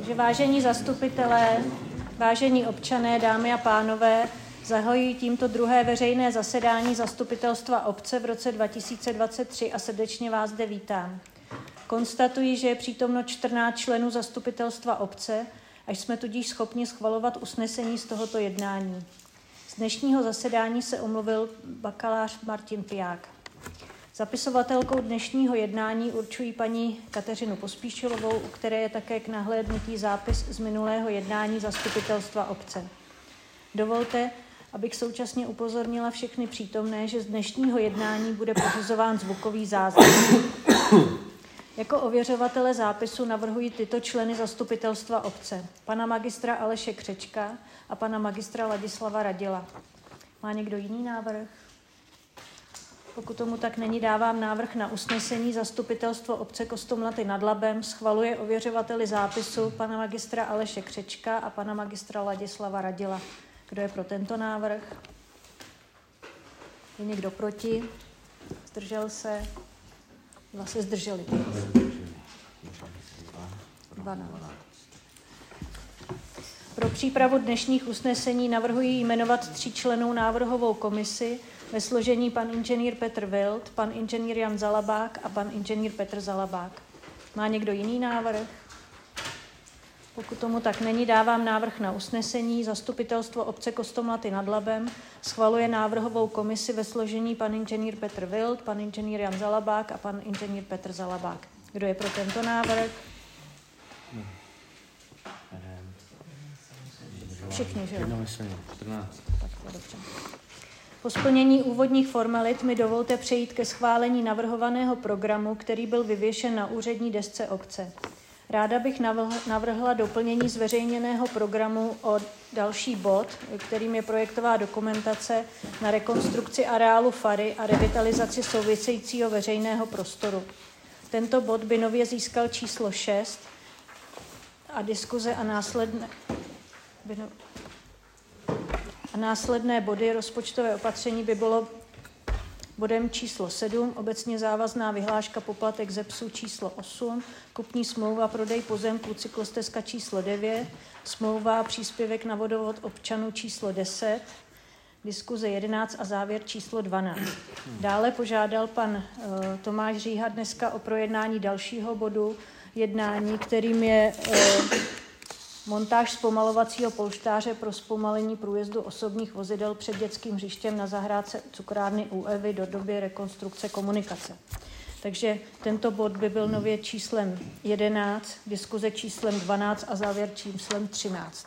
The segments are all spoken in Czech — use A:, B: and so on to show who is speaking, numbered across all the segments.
A: Takže vážení zastupitelé, vážení občané, dámy a pánové, zahajuji tímto druhé veřejné zasedání zastupitelstva obce v roce 2023 a srdečně vás zde vítám. Konstatuji, že je přítomno 14 členů zastupitelstva obce, až jsme tudíž schopni schvalovat usnesení z tohoto jednání. Z dnešního zasedání se omluvil bakalář Martin Piják. Zapisovatelkou dnešního jednání určují paní Kateřinu Pospíšilovou, u které je také k nahlédnutí zápis z minulého jednání zastupitelstva obce. Dovolte, abych současně upozornila všechny přítomné, že z dnešního jednání bude pořizován zvukový záznam. Jako ověřovatele zápisu navrhuji tyto členy zastupitelstva obce. Pana magistra Aleše Křečka a pana magistra Ladislava Radila. Má někdo jiný návrh? Pokud tomu tak není, dávám návrh na usnesení zastupitelstvo obce Kostomlaty nad Labem schvaluje ověřovateli zápisu pana magistra Aleše Křečka a pana magistra Ladislava Radila. Kdo je pro tento návrh? Je někdo proti? Zdržel se? Dva se zdrželi. 12. Pro přípravu dnešních usnesení navrhuji jmenovat 3 členů návrhovou komisi ve složení pan inženýr Petr Wild, pan inženýr Jan Zalabák a pan inženýr Petr Zalabák. Má někdo jiný návrh? Pokud tomu tak není, dávám návrh na usnesení. Zastupitelstvo obce Kostomlaty nad Labem schvaluje návrhovou komisi ve složení pan inženýr Petr Wild, pan inženýr Jan Zalabák a pan inženýr Petr Zalabák. Kdo je pro tento návrh? Všichni, že jo? Tak to dobře. Po splnění úvodních formalit mi dovolte přejít ke schválení navrhovaného programu, který byl vyvěšen na úřední desce obce. Ráda bych navrhla doplnění zveřejněného programu o další bod, kterým je projektová dokumentace na rekonstrukci areálu fary a revitalizaci souvisejícího veřejného prostoru. Tento bod by nově získal číslo 6 a diskuze a následné body rozpočtové opatření by bylo bodem číslo 7, obecně závazná vyhláška poplatek ZEPSu číslo 8, kupní smlouva prodej pozemků cyklostezka číslo 9, smlouva příspěvek na vodovod občanů číslo 10, diskuze 11 a závěr číslo 12. Dále požádal pan Tomáš Říha dneska o projednání dalšího bodu jednání, kterým je montáž zpomalovacího polštáře pro zpomalení průjezdu osobních vozidel před dětským hřištěm na zahrádce cukrárny u Evy do doby rekonstrukce komunikace. Takže tento bod by byl nově číslem 11, diskuze číslem 12 a závěr číslem 13.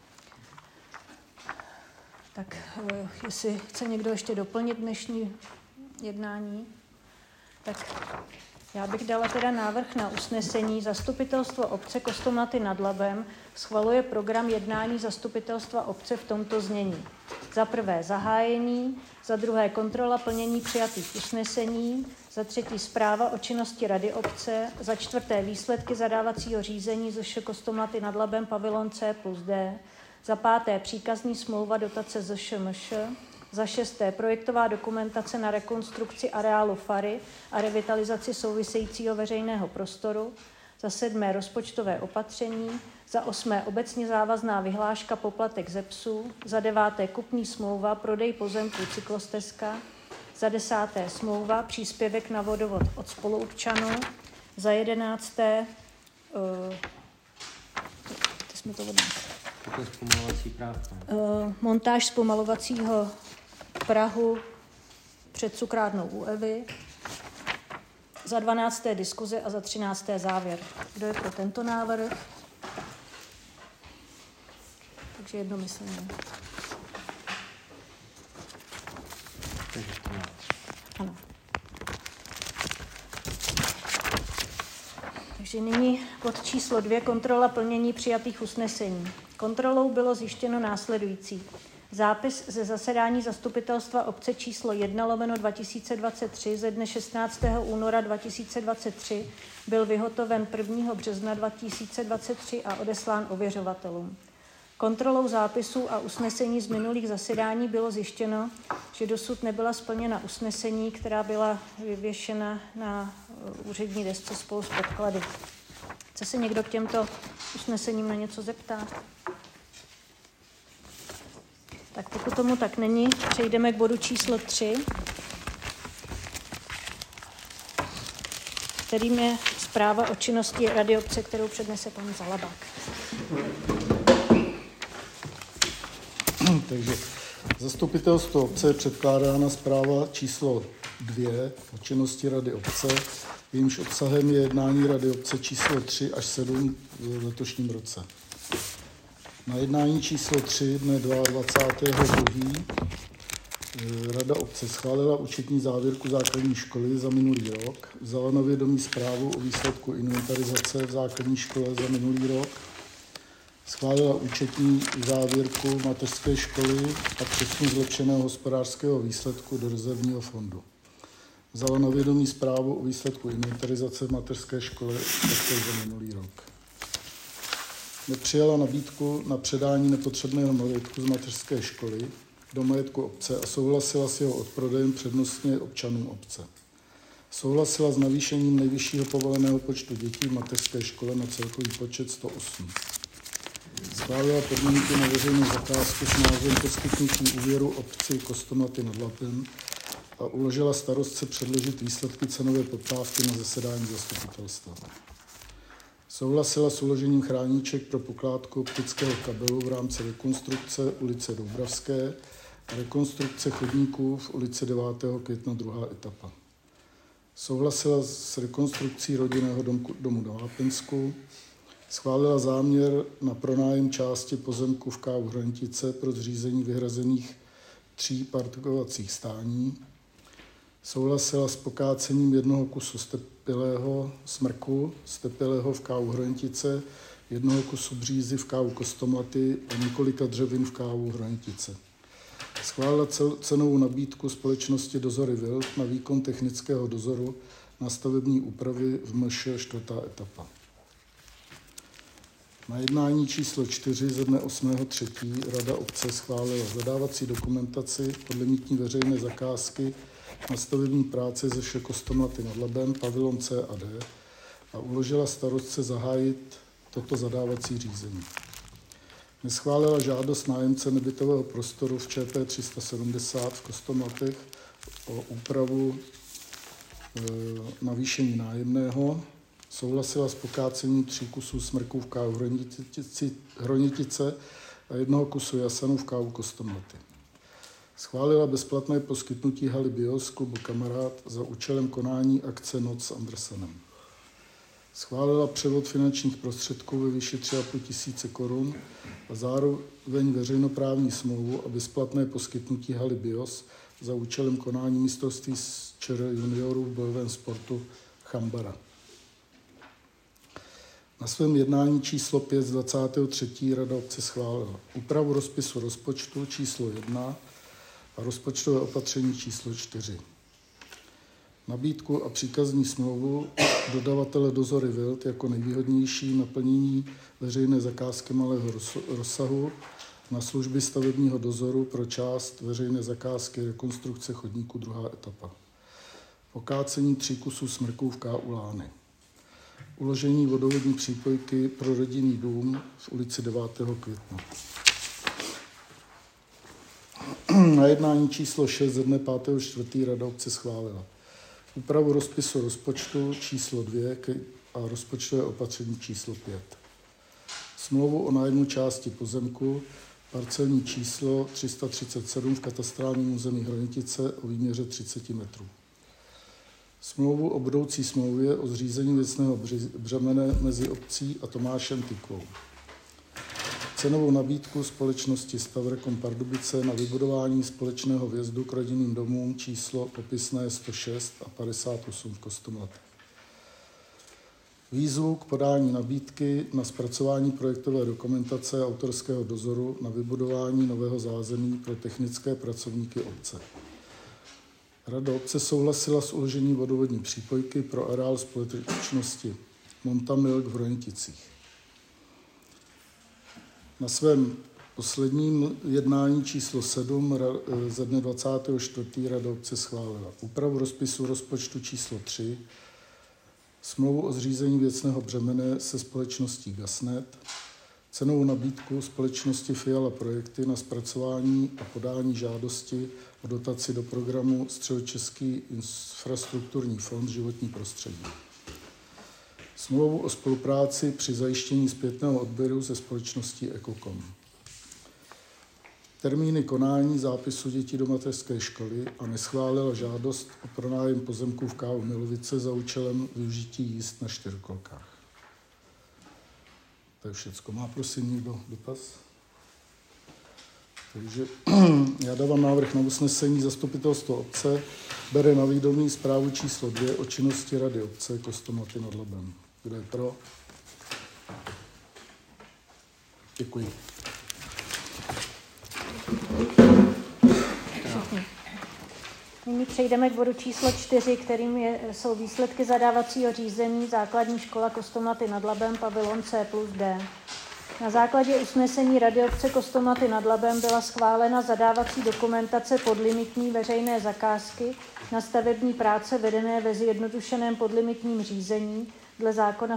A: Tak jestli chce někdo ještě doplnit dnešní jednání, tak já bych dala teda návrh na usnesení. Zastupitelstvo obce Kostomlaty nad Labem schvaluje program jednání zastupitelstva obce v tomto znění. Za prvé zahájení, za druhé kontrola plnění přijatých usnesení, za třetí zpráva o činnosti rady obce, za čtvrté výsledky zadávacího řízení ZŠ Kostomlaty nad Labem pavilon C+D, za páté příkazní smlouva dotace ZŠMŠ, za šesté projektová dokumentace na rekonstrukci areálu fary a revitalizaci souvisejícího veřejného prostoru, za sedmé rozpočtové opatření, za osmé obecně závazná vyhláška poplatek ZEPSu, za deváté kupní smlouva prodej pozemků cyklostezka, za desáté smlouva příspěvek na vodovod od spoluobčanů, za 11. Montáž zpomalovacího prahu před cukrárnou u Evy, za 12. diskuze a za 13. závěr. Kdo je pro tento návrh? Takže jednomyslně. Ano. Takže nyní bod číslo 2, kontrola plnění přijatých usnesení. Kontrolou bylo zjištěno následující. Zápis ze zasedání zastupitelstva obce číslo 1/2023 ze dne 16. února 2023 byl vyhotoven 1. března 2023 a odeslán ověřovatelům. Kontrolou zápisů a usnesení z minulých zasedání bylo zjištěno, že dosud nebyla splněna usnesení, která byla vyvěšena na úřední desce spolu s podklady. Chce se někdo k těmto usnesením na něco zeptat? Tak pokud tomu tak není, přejdeme k bodu číslo 3, kterým je zpráva o činnosti Rady obce, kterou přednese pan Zalabák.
B: Takže zastupitelstvo obce je předkládána zpráva číslo 2 o činnosti Rady obce, jejímž obsahem je jednání Rady obce číslo 3 až 7 v letošním roce. Na jednání číslo 3 dne 22.2. Rada obce schválila účetní závěrku základní školy za minulý rok, vzala na vědomí zprávu o výsledku inventarizace v základní škole za minulý rok, schválila účetní závěrku mateřské školy a přesun zlepšeného hospodářského výsledku do rezervního fondu. Vzala na vědomí zprávu o výsledku inventarizace v mateřské škole také za minulý rok. Nepřijala nabídku na předání nepotřebného majetku z mateřské školy do majetku obce a souhlasila s jeho odprodejem přednostně občanům obce. Souhlasila s navýšením nejvyššího povoleného počtu dětí v mateřské škole na celkový počet 108. Schválila podmínky na veřejnou zakázku s názvem poskytnutí úvěru obci Kostomaty nad Labem a uložila starostce předložit výsledky cenové poptávky na zasedání zastupitelstva. Souhlasila s uložením chráníček pro pokládku optického kabelu v rámci rekonstrukce ulice Doubravské a rekonstrukce chodníků v ulici 9. května 2. etapa. Souhlasila s rekonstrukcí rodinného domu na Vápensku, schválila záměr na pronájem části pozemku v KV Hranice pro zřízení vyhrazených 3 parkovacích stání, souhlasila s pokácením jednoho kusu smrku stepilého v KV Hranice, jednoho kusu břízy v KV Kostomlaty a několika dřevin v KV Hranice. Schválila cenovou nabídku společnosti Dozory Wild na výkon technického dozoru na stavební úpravy v MŠ 4. etapa. Na jednání číslo 4 ze dne 8.3. Rada obce schválila zadávací dokumentaci podle limitní veřejné zakázky na stavební práce ze vše Kostomlaty nad Labem, pavilon C a D a uložila starostce zahájit toto zadávací řízení. Neschválila žádost nájemce nebytového prostoru v ČP 370 v Kostomlatech o úpravu navýšení nájemného. Souhlasila s pokácením 3 kusů smrků v KV Hronice a jednoho kusu jasanu v KV Kostomlaty. Schválila bezplatné poskytnutí haly BIOS klubu Kamarád za účelem konání akce Noc s Andersenem. Schválila převod finančních prostředků ve výši 3,5 tisíce korun a zároveň veřejnoprávní smlouvu a bezplatné poskytnutí haly BIOS za účelem konání mistrovství ČR juniorů v bojovém sportu Chambara. Na svém jednání číslo 5 z 23. Rada obce schválila úpravu rozpisu rozpočtu číslo 1 a rozpočtové opatření číslo 4. Nabídku a příkazní smlouvu dodavatele Dozory Wild jako nejvýhodnější naplnění veřejné zakázky malého rozsahu na služby stavebního dozoru pro část veřejné zakázky rekonstrukce chodníku 2. etapa. Pokácení 3 kusů smrků v KU Lány. Uložení vodovodní přípojky pro rodinný dům v ulici 9. května. Na jednání číslo 6 ze dne 5.4. Rada obce schválila úpravu rozpisu rozpočtu číslo 2 a rozpočtové opatření číslo 5. Smlouvu o nájmu části pozemku, parcelní číslo 337 v katastrálním území Hranice o výměře 30 metrů. Smlouvu o budoucí smlouvě o zřízení věcného břemene mezi obcí a Tomášem Tykvou. Cenovou nabídku společnosti Stavrecom Pardubice na vybudování společného vjezdu k rodinným domům číslo popisné 106 a 58 v Kostomlatech. Výzvu k podání nabídky na zpracování projektové dokumentace a autorského dozoru na vybudování nového zázemí pro technické pracovníky obce. Rada obce souhlasila s uložením vodovodní přípojky pro areál společnosti Montamilk v Hronicích. Na svém posledním jednání číslo 7 ze dne 24. Rada obce schválila úpravu rozpisu rozpočtu číslo 3 smlouvu o zřízení věcného břemene se společností Gasnet, cenovou nabídku společnosti Fiala Projekty na zpracování a podání žádosti o dotaci do programu Středočeský infrastrukturní fond životní prostředí. Smlouvu o spolupráci při zajištění zpětného odběru ze společností Ekokom. Termíny konání zápisu dětí do mateřské školy a neschválila žádost o pronájem pozemků v K.O. Milovice za účelem využití jízd na čtyřkolkách. To je všecko. Má prosím někdo dotaz? Takže já dávám návrh na usnesení. Zastupitelstvo obce bere na vědomí zprávu číslo 2 o činnosti Rady obce Kostomaty nad Labem. Kdo je pro? Děkuji.
A: Nyní přejdeme k bodu číslo 4, kterým jsou výsledky zadávacího řízení Základní škola Kostomaty nad Labem, pavilon C+D. Na základě usnesení Rady obce Kostomaty nad Labem byla schválena zadávací dokumentace podlimitní veřejné zakázky na stavební práce vedené ve zjednodušeném podlimitním řízení dle zákona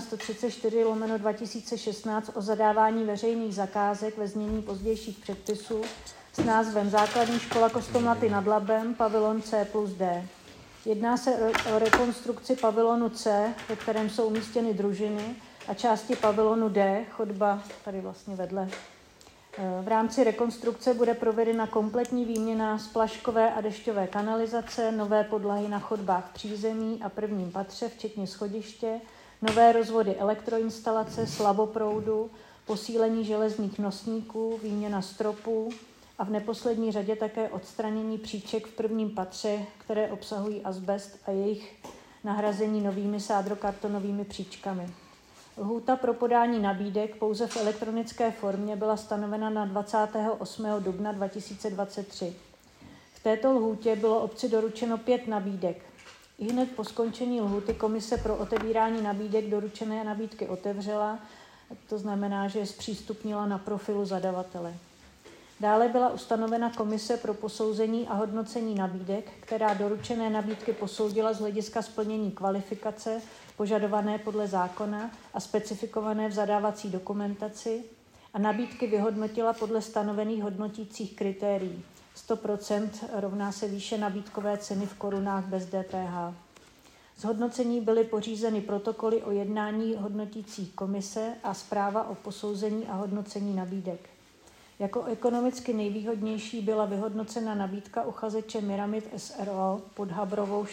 A: 134/2016 o zadávání veřejných zakázek ve znění pozdějších předpisů s názvem Základní škola Kostomaty nad Labem, pavilon C+D. Jedná se o rekonstrukci pavilonu C, ve kterém jsou umístěny družiny, a části pavilonu D, chodba tady vlastně vedle. V rámci rekonstrukce bude provedena kompletní výměna splaškové a dešťové kanalizace, nové podlahy na chodbách v přízemí a prvním patře, včetně schodiště, nové rozvody elektroinstalace, slaboproudu, posílení železných nosníků, výměna stropů a v neposlední řadě také odstranění příček v prvním patře, které obsahují azbest a jejich nahrazení novými sádrokartonovými příčkami. Lhůta pro podání nabídek pouze v elektronické formě byla stanovena na 28. dubna 2023. V této lhůtě bylo obci doručeno 5 nabídek. Ihned po skončení lhůty komise pro otevírání nabídek doručené nabídky otevřela, to znamená, že je zpřístupnila na profilu zadavatele. Dále byla ustanovena komise pro posouzení a hodnocení nabídek, která doručené nabídky posoudila z hlediska splnění kvalifikace požadované podle zákona a specifikované v zadávací dokumentaci a nabídky vyhodnotila podle stanovených hodnotících kritérií. 100% rovná se výše nabídkové ceny v korunách bez DPH. Z hodnocení byly pořízeny protokoly o jednání hodnotící komise a zpráva o posouzení a hodnocení nabídek. Jako ekonomicky nejvýhodnější byla vyhodnocena nabídka uchazeče Myramid SRO pod Habrovou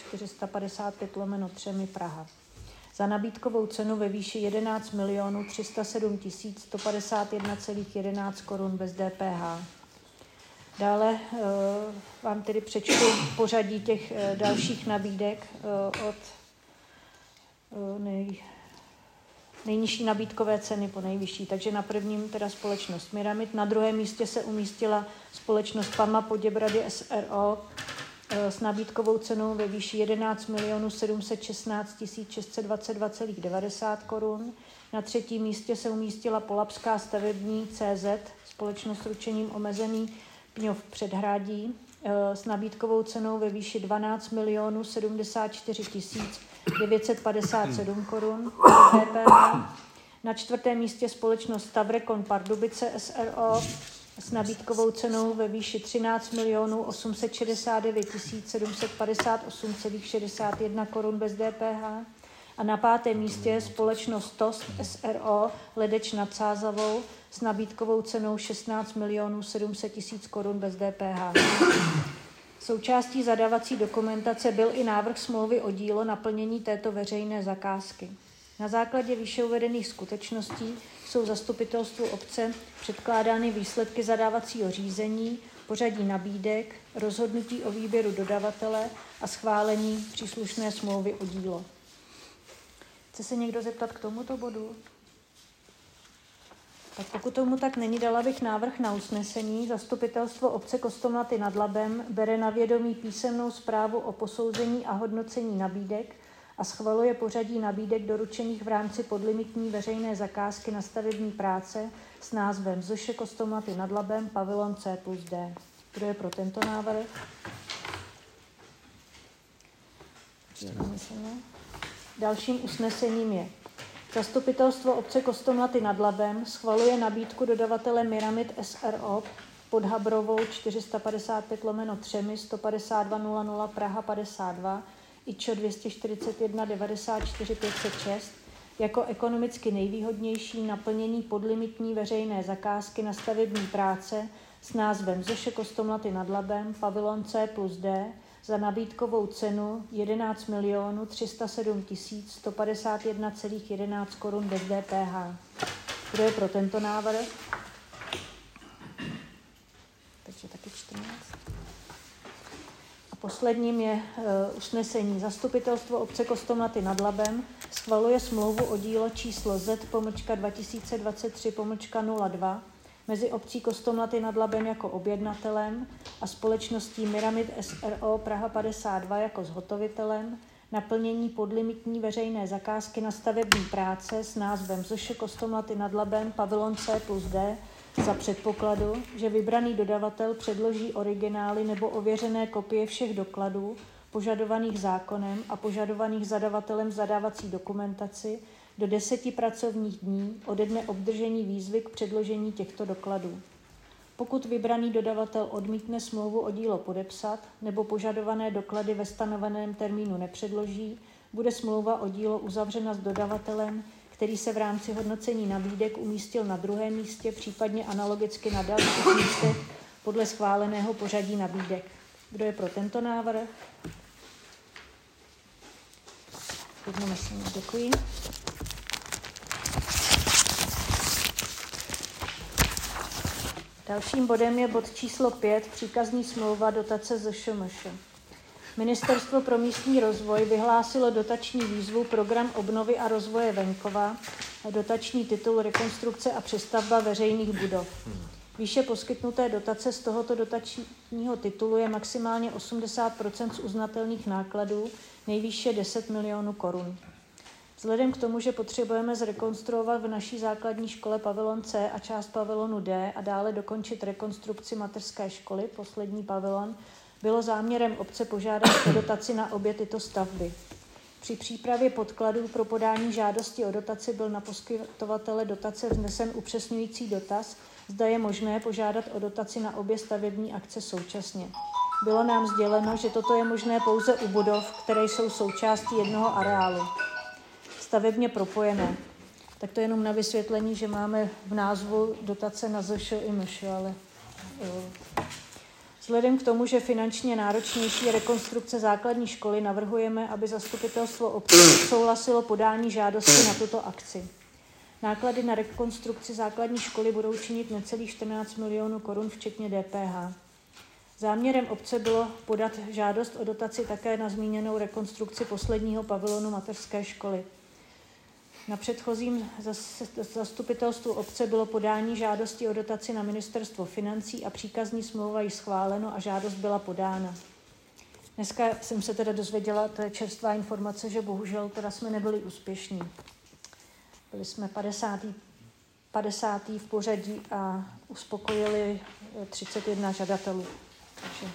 A: 455/3 Praha. Za nabídkovou cenu ve výši 11 307 151,11 korun bez DPH. Dále vám tedy přečtu pořadí těch dalších nabídek od nejnižší nabídkové ceny po nejvyšší. Takže na prvním teda společnost Myramid, na druhém místě se umístila společnost PAMA Poděbrady SRO s nabídkovou cenou ve výši 11 716 622,90 korun. Na třetím místě se umístila Polabská stavební CZ, společnost s ručením omezený Pňov Předhrádí, s nabídkovou cenou ve výši 12 074 957 korun DPH. Na čtvrtém místě společnost Stavrekon Pardubice SRO s nabídkovou cenou ve výši 13 869 758,61 korun bez DPH. A na pátém místě společnost TOST SRO Ledeč nad Sázavou s nabídkovou cenou 16 700 000 korun bez DPH. Součástí zadávací dokumentace byl i návrh smlouvy o dílo na plnění této veřejné zakázky. Na základě výše uvedených skutečností jsou zastupitelstvu obce předkládány výsledky zadávacího řízení, pořadí nabídek, rozhodnutí o výběru dodavatele a schválení příslušné smlouvy o dílo. Chce se někdo zeptat k tomuto bodu? Tak pokud tomu tak není, dala bych návrh na usnesení. Zastupitelstvo obce Kostomaty nad Labem bere na vědomí písemnou zprávu o posouzení a hodnocení nabídek a schvaluje pořadí nabídek doručených v rámci podlimitní veřejné zakázky na stavební práce s názvem ZŠ Kostomaty nad Labem, pavilon C+D. Kdo je pro tento návrh? Dalším usnesením je: Zastupitelstvo obce Kostomlaty nad Labem schvaluje nabídku dodavatele Myramid s.r.o. pod Habrovou 455/3 152 00 Praha 52 IČO 241 94 506 jako ekonomicky nejvýhodnější naplnění podlimitní veřejné zakázky na stavební práce s názvem ZOŠ Kostomlaty nad Labem, pavilon C+D za nabídkovou cenu 11 307 151,11 korun bez DPH. Kdo je pro tento návrh? Takže taky 14. A posledním je usnesení. Zastupitelstvo obce Kostomlaty nad Labem schvaluje smlouvu o dílo číslo Z-2023-02 mezi obcí Kostomlaty nad Labem jako objednatelem a společností Myramid s.r.o. Praha 52 jako zhotovitelem naplnění podlimitní veřejné zakázky na stavební práce s názvem ZOŠ Kostomlaty nad Labem, pavilon C+D za předpokladu, že vybraný dodavatel předloží originály nebo ověřené kopie všech dokladů požadovaných zákonem a požadovaných zadavatelem v zadávací dokumentaci do 10 pracovních dní ode dne obdržení výzvy k předložení těchto dokladů. Pokud vybraný dodavatel odmítne smlouvu o dílo podepsat nebo požadované doklady ve stanoveném termínu nepředloží, bude smlouva o dílo uzavřena s dodavatelem, který se v rámci hodnocení nabídek umístil na druhém místě, případně analogicky na dalších místech podle schváleného pořadí nabídek. Kdo je pro tento návrh? Jednomyslně děkuji. Dalším bodem je bod číslo 5, příkazní smlouva dotace ZŠMŠ. Ministerstvo pro místní rozvoj vyhlásilo dotační výzvu Program obnovy a rozvoje venkova, dotační titul Rekonstrukce a přestavba veřejných budov. Výše poskytnuté dotace z tohoto dotačního titulu je maximálně 80% z uznatelných nákladů, nejvýše 10 milionů korun. Vzhledem k tomu, že potřebujeme zrekonstruovat v naší základní škole pavilon C a část pavilonu D a dále dokončit rekonstrukci mateřské školy, poslední pavilon, bylo záměrem obce požádat o dotaci na obě tyto stavby. Při přípravě podkladů pro podání žádosti o dotaci byl na poskytovatele dotace vznesen upřesňující dotaz, zda je možné požádat o dotaci na obě stavební akce současně. Bylo nám sděleno, že toto je možné pouze u budov, které jsou součástí jednoho areálu, stavebně propojené. Tak to je jenom na vysvětlení, že máme v názvu dotace na ZŠ i MŠ, ale vzhledem k tomu, že finančně náročnější je rekonstrukce základní školy, navrhujeme, aby zastupitelstvo obce souhlasilo podání žádosti na tuto akci. Náklady na rekonstrukci základní školy budou činit necelých 14 milionů korun, včetně DPH. Záměrem obce bylo podat žádost o dotaci také na zmíněnou rekonstrukci posledního pavilonu mateřské školy. Na předchozím zastupitelstvu obce bylo podání žádosti o dotaci na ministerstvo financí a příkazní smlouva již schváleno a žádost byla podána. Dneska jsem se teda dozvěděla, to je čerstvá informace, že bohužel teda jsme nebyli úspěšní. Byli jsme 50. v pořadí a uspokojili 31 žadatelů. Takže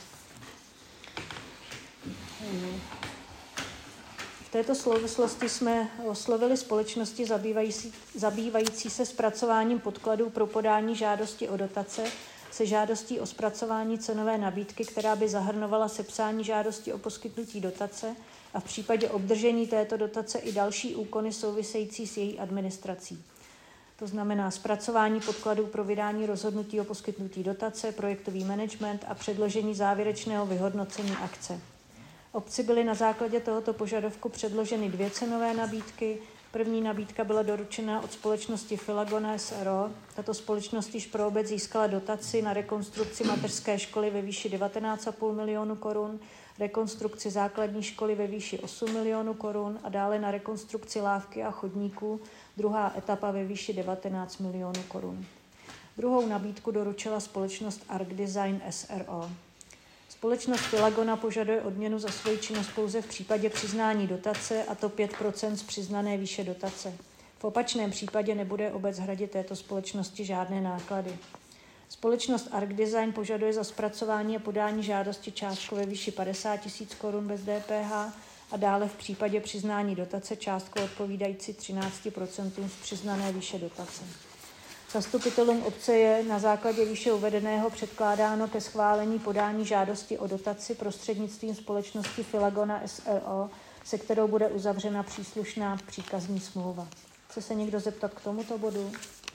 A: v této souvislosti jsme oslovili společnosti zabývající se zpracováním podkladů pro podání žádosti o dotace se žádostí o zpracování cenové nabídky, která by zahrnovala sepsání žádosti o poskytnutí dotace a v případě obdržení této dotace i další úkony související s její administrací. To znamená zpracování podkladů pro vydání rozhodnutí o poskytnutí dotace, projektový management a předložení závěrečného vyhodnocení akce. Obci byly na základě tohoto požadavku předloženy 2 cenové nabídky. První nabídka byla doručena od společnosti Filagona s.r.o. Tato společnost již pro obec získala dotaci na rekonstrukci mateřské školy ve výši 19,5 milionu korun, rekonstrukci základní školy ve výši 8 milionů korun a dále na rekonstrukci lávky a chodníků, druhá etapa ve výši 19 milionů korun. Druhou nabídku doručila společnost Arc Design s.r.o. Společnost Filagona požaduje odměnu za svoji činnost pouze v případě přiznání dotace, a to 5% z přiznané výše dotace. V opačném případě nebude obec hradit této společnosti žádné náklady. Společnost Arc Design požaduje za zpracování a podání žádosti částku ve výši 50 000 korun bez DPH a dále v případě přiznání dotace částkou odpovídající 13% z přiznané výše dotace. Zastupitelům obce je na základě výše uvedeného předkládáno ke schválení podání žádosti o dotaci prostřednictvím společnosti Filagona SRO, se kterou bude uzavřena příslušná příkazní smlouva. Chce se někdo zeptat k tomuto bodu?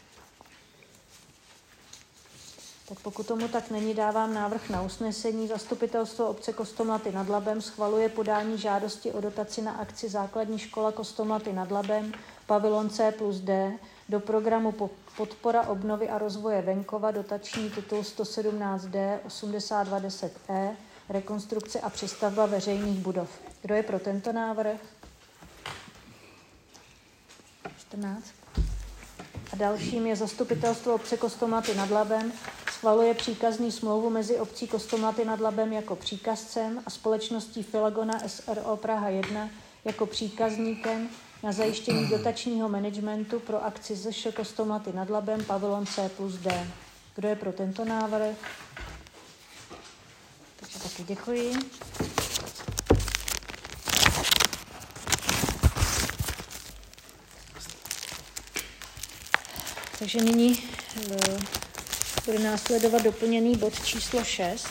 A: Tak pokud tomu tak není, dávám návrh na usnesení. Zastupitelstvo obce Kostomlaty nad Labem schvaluje podání žádosti o dotaci na akci Základní škola Kostomlaty nad Labem, pavilon C+D, do programu Podpora obnovy a rozvoje venkova, dotační titul 117D 8210E, rekonstrukce a přestavba veřejných budov. Kdo je pro tento návrh? 14. A dalším je zastupitelstvo obce Kostomlaty nad Labem schvaluje příkazní smlouvu mezi obcí Kostomlaty nad Labem jako příkazcem a společností Filagona SRO Praha 1 jako příkazníkem na zajištění dotačního managementu pro akci ZŠ Kostomlaty nad Labem pavilon C+D. Kdo je pro tento návrh? Takže taky děkuji. Takže nyní bude následovat doplněný bod číslo 6,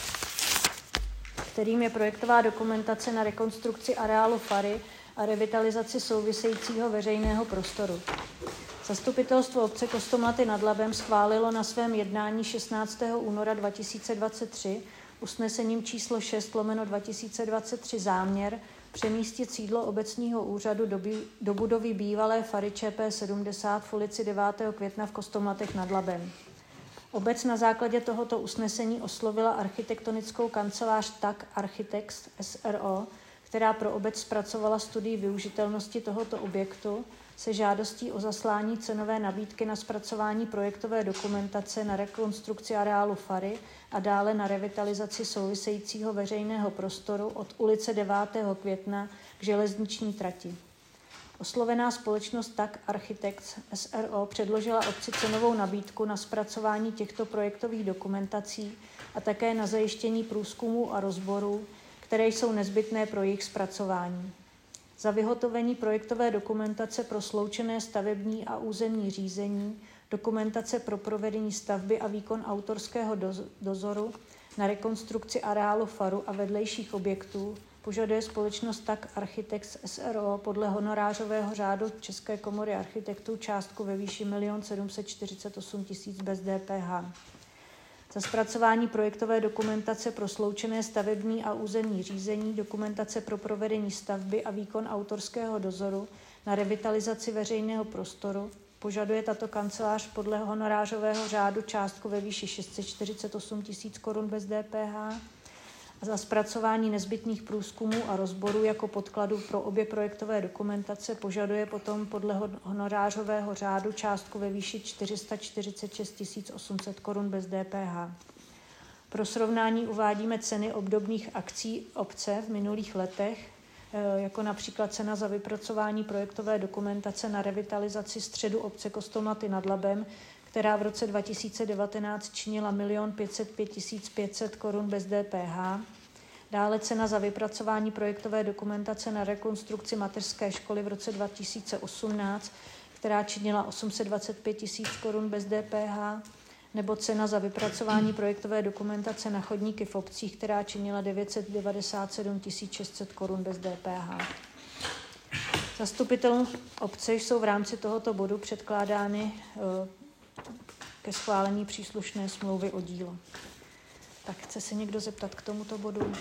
A: kterým je projektová dokumentace na rekonstrukci areálu fary a revitalizaci souvisejícího veřejného prostoru. Zastupitelstvo obce Kostomlaty nad Labem schválilo na svém jednání 16. února 2023 usnesením číslo 6/2023 záměr přemístit sídlo obecního úřadu do budovy bývalé fary ČP70 v ulici 9. května v Kostomlatech nad Labem. Obec na základě tohoto usnesení oslovila architektonickou kancelář TAK Architects SRO, která pro obec zpracovala studii využitelnosti tohoto objektu se žádostí o zaslání cenové nabídky na zpracování projektové dokumentace na rekonstrukci areálu fary a dále na revitalizaci souvisejícího veřejného prostoru od ulice 9. května k železniční trati. Oslovená společnost TAK Architects SRO předložila obci cenovou nabídku na zpracování těchto projektových dokumentací a také na zajištění průzkumů a rozborů, které jsou nezbytné pro jejich zpracování. Za vyhotovení projektové dokumentace pro sloučené stavební a územní řízení, dokumentace pro provedení stavby a výkon autorského dozoru na rekonstrukci areálu faru a vedlejších objektů požaduje společnost TAK Architects SRO podle honorářového řádu České komory architektů částku ve výši 1 748 000 bez DPH. Za zpracování projektové dokumentace pro sloučené stavební a územní řízení, dokumentace pro provedení stavby a výkon autorského dozoru na revitalizaci veřejného prostoru požaduje tato kancelář podle honorářového řádu částku ve výši 648 000 korun bez DPH. A za zpracování nezbytných průzkumů a rozborů jako podkladu pro obě projektové dokumentace požaduje potom podle honorářového řádu částku ve výši 446 800 korun bez DPH. Pro srovnání uvádíme ceny obdobných akcí obce v minulých letech, jako například cena za vypracování projektové dokumentace na revitalizaci středu obce Kostomlaty nad Labem, která v roce 2019 činila 1 505 500 korun bez DPH. Dále cena za vypracování projektové dokumentace na rekonstrukci mateřské školy v roce 2018, která činila 825 000 korun bez DPH, nebo cena za vypracování projektové dokumentace na chodníky v obcích, která činila 997 600 korun bez DPH. Zastupitelům obce jsou v rámci tohoto bodu předkládány ke schválení příslušné smlouvy o dílo. Tak chce se někdo zeptat k tomuto bodu?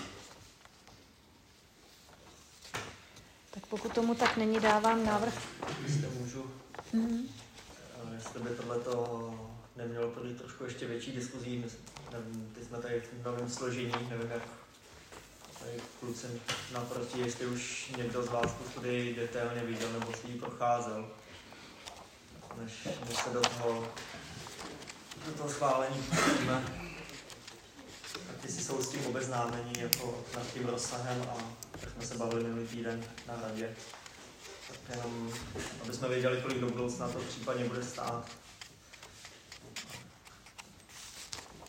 A: Tak pokud tomu tak není, dávám návrh.
C: Jestli můžu, jestli by tohleto nemělo být trošku ještě větší diskuzí, teď jsme tady v novém složení, nevím jak tady kluci naproti, jestli už někdo z vás tu studii detailně viděl nebo si ji procházel, než se do toho schválení pustíme. Tak ty si jsou s tím obeznámení jako nad tím rozsahem a tak jsme se bavili minulý týden na radě. Tak jenom, aby jsme věděli, kolik do budoucna to případně bude stát.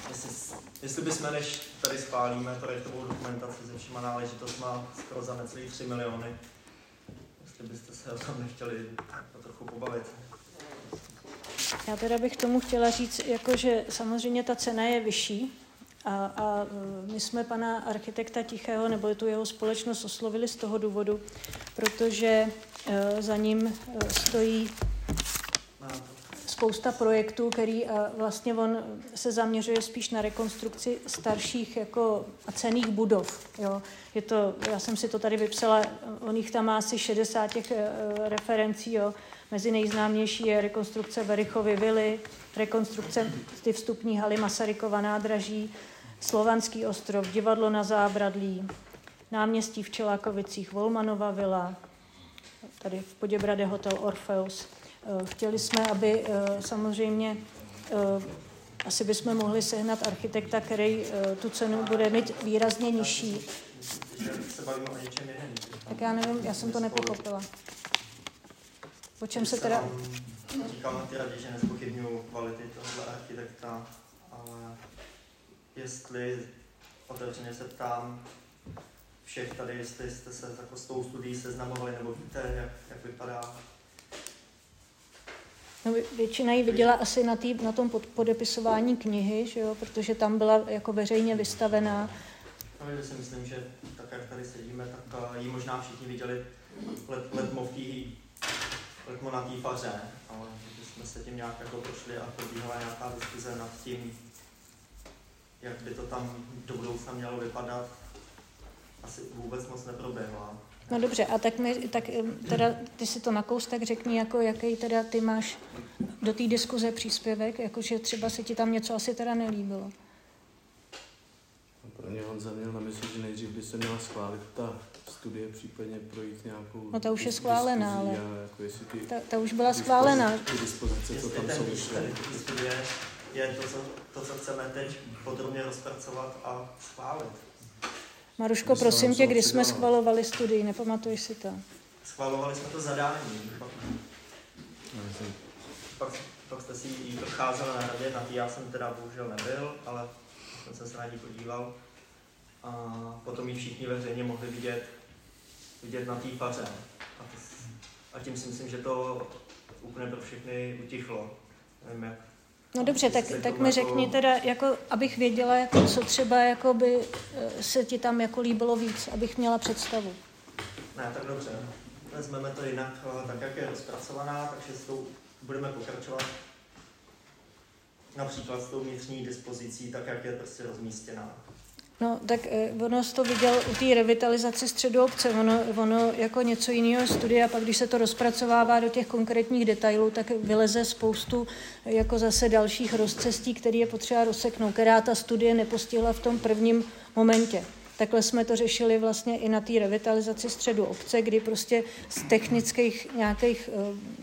C: jestli bychom, než tady schválíme projektovou dokumentaci se všema náležitostmi skoro za necelý 3 miliony, jestli byste se o tom nechtěli trochu pobavit.
A: Já teda bych tomu chtěla říct, jako, že samozřejmě ta cena je vyšší a my jsme pana architekta Tichého, nebo tu jeho společnost oslovili z toho důvodu, protože za ním stojí spousta projektů, který vlastně on se zaměřuje spíš na rekonstrukci starších jako a cenných budov. Jo. Já jsem si to tady vypsala, on jich tam má asi 60 těch referencí. Jo. Mezi nejznámější je rekonstrukce Verichovy vily, rekonstrukce ty vstupní haly Masarykova nádraží, Slovanský ostrov, divadlo na Zábradlí, náměstí v Čelákovicích, Volmanova vila, tady v Poděbrade hotel Orfeus. Chtěli jsme, aby samozřejmě asi bychom mohli sehnat architekta, který tu cenu bude mít výrazně nižší.
C: Se bavíme o něčem jiném.
A: Tak já nevím, já jsem to nepochopila. O čem se teda...
C: Říkám na ty radě, že nezpochybňuji kvality tohoto architekta, ale jestli otevřeně se ptám všech tady, jestli jste se jako s tou studií seznamovali, nebo víte, jak vypadá.
A: No, většina ji viděla asi na tom podepisování knihy, že jo, protože tam byla jako veřejně vystavená.
C: No, já si myslím, že tak, jak tady sedíme, tak ji možná všichni viděli letmo na té faře, ale když jsme se tím nějak jako prošli a probíhala nějaká diskuze nad tím, jak by to tam do budoucna mělo vypadat, asi vůbec moc neproběhla.
A: No dobře, a tak teda ty si to nakous, tak řekni, jako jaký teda ty máš do té diskuze příspěvek, jakože třeba se ti tam něco asi teda nelíbilo.
D: Pro ně Honza měl na mysli, že nejdřív by se měla schválit ta studie, případně projít nějakou...
A: No ta už je schválená, ale...
D: Jako
A: ta už byla schválená.
D: Ty dispozice, co tam jsou vyšly.
C: Studie je to, co chceme teď podrobně rozpracovat a schválit.
A: Maruško, prosím tě, kdy jsme schvalovali studii, nepamatuješ si to?
C: Schvalovali jsme to zadání. Pak jste si ji procházeli na radě, na tý já jsem teda bohužel nebyl, ale jsem se na ní podíval. A potom ji všichni veřejně mohli vidět na té faře. A tím si myslím, že to úplně pro všechny utichlo. Nevím, jak.
A: No dobře, tak mi řekni teda, jako, abych věděla, jako, co třeba jako by se ti tam jako líbilo víc, abych měla představu.
C: Ne, tak dobře. Vezmeme to jinak, tak jak je rozpracovaná, takže s tou budeme pokračovat například s tou vnitřní dispozicí, tak jak je prostě rozmístěná.
A: No, tak ono to viděl u té revitalizace středu obce, ono jako něco jiného studie a pak, když se to rozpracovává do těch konkrétních detailů, tak vyleze spoustu jako zase dalších rozcestí, které je potřeba rozseknout, která ta studie nepostihla v tom prvním momentě. Takhle jsme to řešili vlastně i na té revitalizaci středu obce, kdy prostě z technických nějakých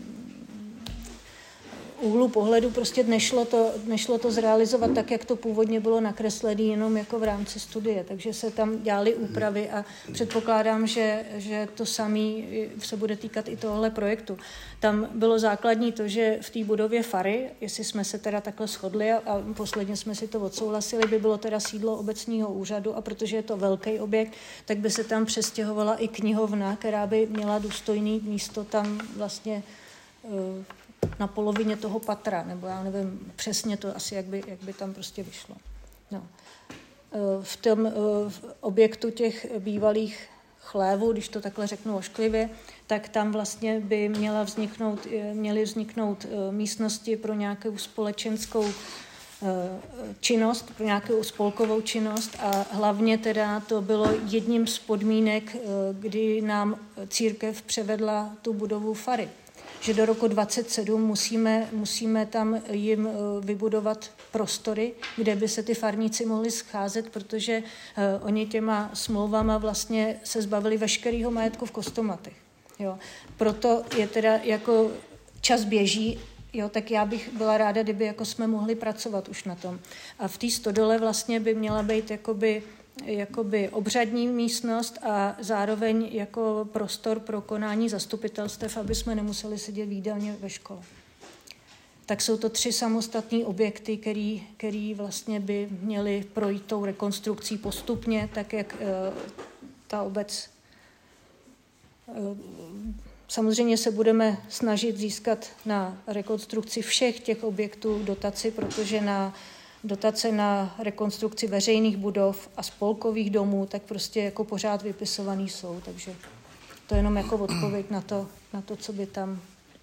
A: úhlu pohledu prostě nešlo to zrealizovat tak, jak to původně bylo nakreslené, jenom jako v rámci studie. Takže se tam dělaly úpravy a předpokládám, že to samé se bude týkat i tohohle projektu. Tam bylo základní to, že v té budově fary, jestli jsme se teda takhle shodli a posledně jsme si to odsouhlasili, by bylo teda sídlo obecního úřadu a protože je to velký objekt, tak by se tam přestěhovala i knihovna, která by měla důstojný místo tam vlastně na polovině toho patra, nebo já nevím přesně to asi, jak by tam prostě vyšlo. No. V tom objektu těch bývalých chlévů, když to takhle řeknu ošklivě, tak tam vlastně by měly vzniknout místnosti pro nějakou společenskou činnost, pro nějakou spolkovou činnost a hlavně teda to bylo jedním z podmínek, kdy nám církev převedla tu budovu fary. Že do roku 2027 musíme tam jim vybudovat prostory, kde by se ty farníci mohli scházet, protože oni těma smlouvama vlastně se zbavili veškerého majetku v Kostomatech. Jo. Proto je teda jako čas běží, jo, tak já bych byla ráda, kdyby jako jsme mohli pracovat už na tom. A v té stodole vlastně by měla být jakoby obřadní místnost a zároveň jako prostor pro konání zastupitelstev, aby jsme nemuseli sedět v jídelně ve škole. tak jsou to 3 samostatné objekty, který vlastně by měly projít tou rekonstrukcí postupně, tak jak ta obec. Samozřejmě se budeme snažit získat na rekonstrukci všech těch objektů dotaci, protože dotace na rekonstrukci veřejných budov a spolkových domů tak prostě jako pořád vypisovaný jsou, takže to je jenom jako odpověď na to, co by tam,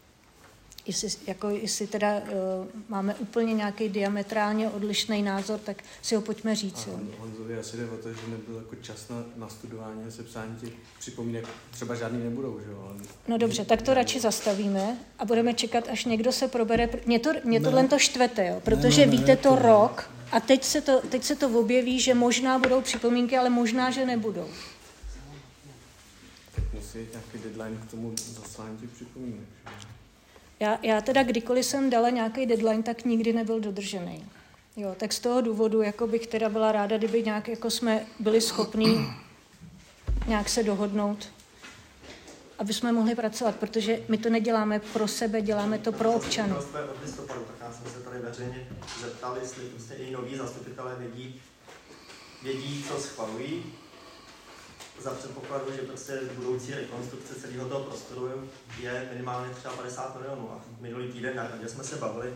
A: jestli teda máme úplně nějaký diametrálně odlišný názor, tak si ho pojďme říct.
D: Honzovi asi jde o to, že nebyl jako čas na studování a sepsání těch připomínek, třeba žádný nebudou, že jo?
A: No dobře, tak to radši zastavíme a budeme čekat, až někdo se probere. Mě tohle to štvete, jo? Protože víte to rok a teď se to objeví, že možná budou připomínky, ale možná, že nebudou.
D: Tak musí nějaký deadline k tomu zaslání těch připomínek.
A: Já teda kdykoliv jsem dala nějaký deadline, tak nikdy nebyl dodržený. Jo, tak z toho důvodu jako bych teda byla ráda, kdyby nějak jako jsme byli schopní nějak se dohodnout, aby jsme mohli pracovat, protože my to neděláme pro sebe, děláme to pro občany.
C: Od listopadu, tak já jsem se tady veřejně zeptal, jestli prostě i noví zastupitelé vědí, co schvalují, za předpokladu, že prostě budoucí rekonstrukce celého toho prostoru je minimálně třeba 50 milionů. A minulý týden na radě jsme se bavili,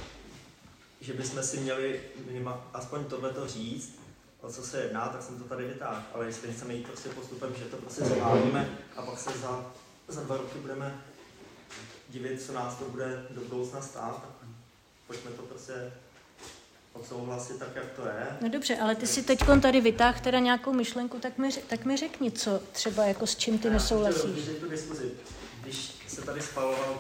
C: že bychom si měli aspoň tohleto říct, o co se jedná, tak jsem to tady vytáhl. Ale jestli chceme jít prostě postupem, že to prostě zvládneme a pak se za 2 roky budeme divit, co nás to bude do budoucna stát, tak pojďme to prostě odsouhlasit tak, jak to je.
A: No dobře, ale ty si teď tady vytáhl teda nějakou myšlenku, tak mi řekni, co třeba jako s čím ty nesouhlasíš.
C: Když se tady spaloval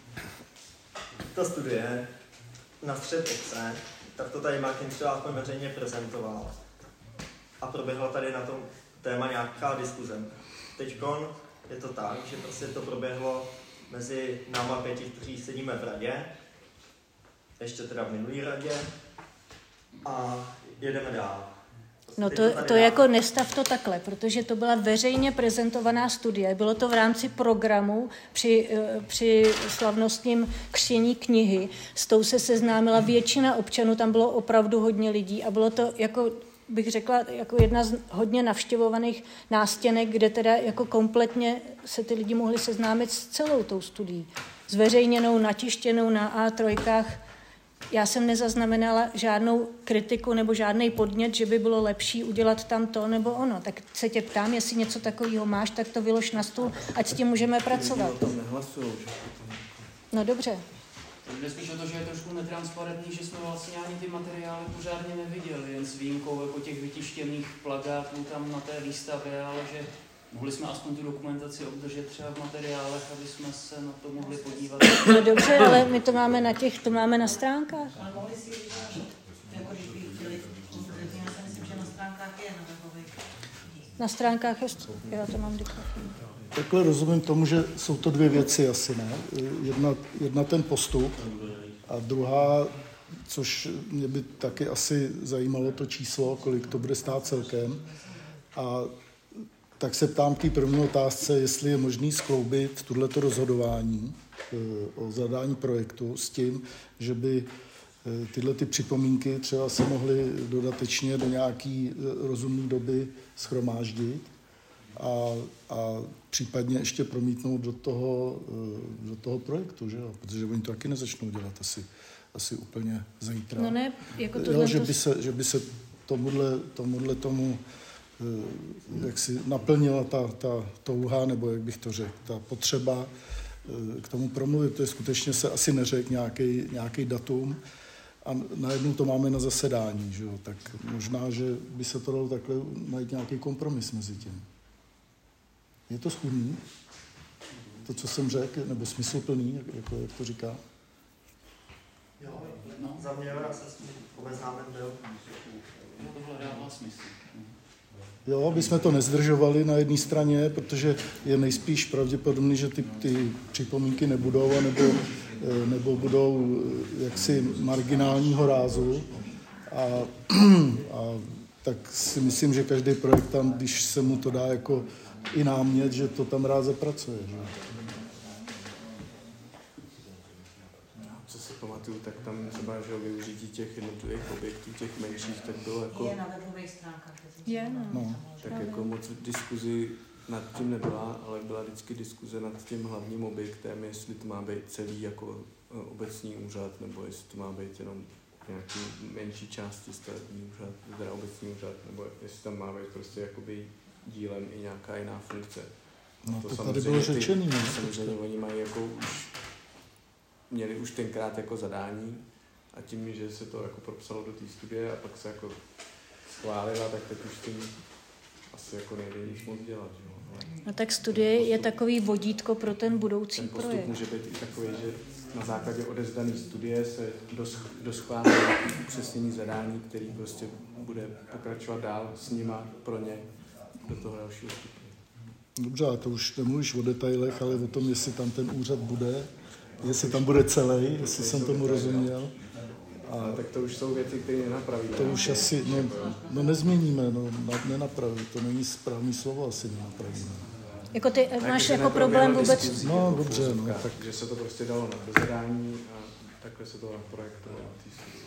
C: ta studie na střed obce, tak to tady Martin třeba aspoň veřejně prezentoval. A proběhla tady na tom téma nějaká diskuze. Teďkon je to tak, že prostě to proběhlo mezi náma 5, kteří sedíme v radě, ještě teda v minulý radě, a jedeme dál.
A: No to jako nestav to takhle, protože to byla veřejně prezentovaná studie. Bylo to v rámci programu při slavnostním křtění knihy. S tou se seznámila většina občanů, tam bylo opravdu hodně lidí a bylo to, jako bych řekla, jako jedna z hodně navštěvovaných nástěnek, kde teda jako kompletně se ty lidi mohli seznámit s celou tou studií. Zveřejněnou, natištěnou na A3. Já jsem nezaznamenala žádnou kritiku nebo žádný podnět, že by bylo lepší udělat tam to nebo ono. Tak se tě ptám, jestli něco takového máš, tak to vylož na stůl, ať s tím můžeme pracovat. No dobře.
E: Jde spíš o to, že je trošku netransparentní, že jsme vlastně ani ty materiály pořádně neviděli, jen s výjimkou jako těch vytištěných plakátů tam na té výstavě, ale že mohli jsme aspoň tu dokumentaci obdržet třeba v materiálech, aby jsme se na to mohli podívat.
A: No dobře, ale my to máme na stránkách.
F: Ale mohli si ji vyvážit, jako když by chtěli konkrétně, já si myslím, že na stránkách je na webových.
A: Na stránkách je, já to mám diktafon.
B: Takhle rozumím tomu, že jsou to 2 věci asi, ne? Jedna ten postup a druhá, což mě by taky asi zajímalo to číslo, kolik to bude stát celkem. A tak se ptám k té první otázce, jestli je možný skloubit tuhleto rozhodování o zadání projektu s tím, že by tyhle ty připomínky třeba se mohly dodatečně do nějaký rozumné doby shromáždit a případně ještě promítnout do toho projektu, že jo? Protože oni to taky nezačnou dělat asi úplně zítra.
A: No ne, jako
B: jo, že by se tomuhle tomu jak si naplnila ta touha, nebo jak bych to řekl, ta potřeba k tomu promluvit. To je skutečně se asi neřekl nějaký datum a najednou to máme na zasedání, že jo? Tak možná, že by se to dalo takhle najít nějaký kompromis mezi tím. Je to schůdný? To, co jsem řekl, nebo smysluplný, jak to říká?
C: Jo, za mě já jsem s tím obeznámen byl.
E: No tohle dává smysl.
B: Jo, aby jsme to nezdržovali na jedné straně, protože je nejspíš pravděpodobný, že ty připomínky nebudou, nebo budou jaksi marginálního rázu. A tak si myslím, že každý projektant, když se mu to dá jako i námět, že to tam rád zapracuje. Že?
D: co si pamatuju, tak tam třeba, že využití těch jednotlivých objektů, těch menších, tak bylo jako...
F: Je na webových stránkách.
A: Je,
B: No.
D: Tak jako moc diskuzi nad tím nebyla, ale byla vždycky diskuze nad tím hlavním objektem, jestli to má být celý jako obecní úřad, nebo jestli to má být jenom nějaký menší části stavební úřad, teda obecní úřad, nebo jestli tam má být prostě jakoby dílem i nějaká jiná funkce.
B: No to tady bylo řečený.
D: Samozřejmě oni mají jako měli už tenkrát jako zadání a tím, že se to jako propsalo do té studie a pak se jako schválila, tak teď už tím asi jako nejde nic moc dělat. Jo.
A: No tak studie je takový vodítko pro ten budoucí
D: ten postup
A: projekt.
D: může být i takový, že na základě odevzdané studie se doschválí upřesnění zadání, který prostě bude pokračovat dál s nima pro ně do toho dalšího stupně.
B: Dobře, a to už nemluvíš o detailech, ale o tom, jestli tam ten úřad bude, jestli tam bude celý, jestli jsem tomu rozuměl.
D: A tak to už jsou věci, které nenapraví.
B: To už asi, nezměníme, nenapraví, to není správný slovo, asi nenapravíme.
A: Jako ty máš jako problém vůbec...
D: Diskuzí,
B: No, dobře, no, tak...
D: Že se to prostě dalo na zadání a takhle se to naprojektovalo na té studii.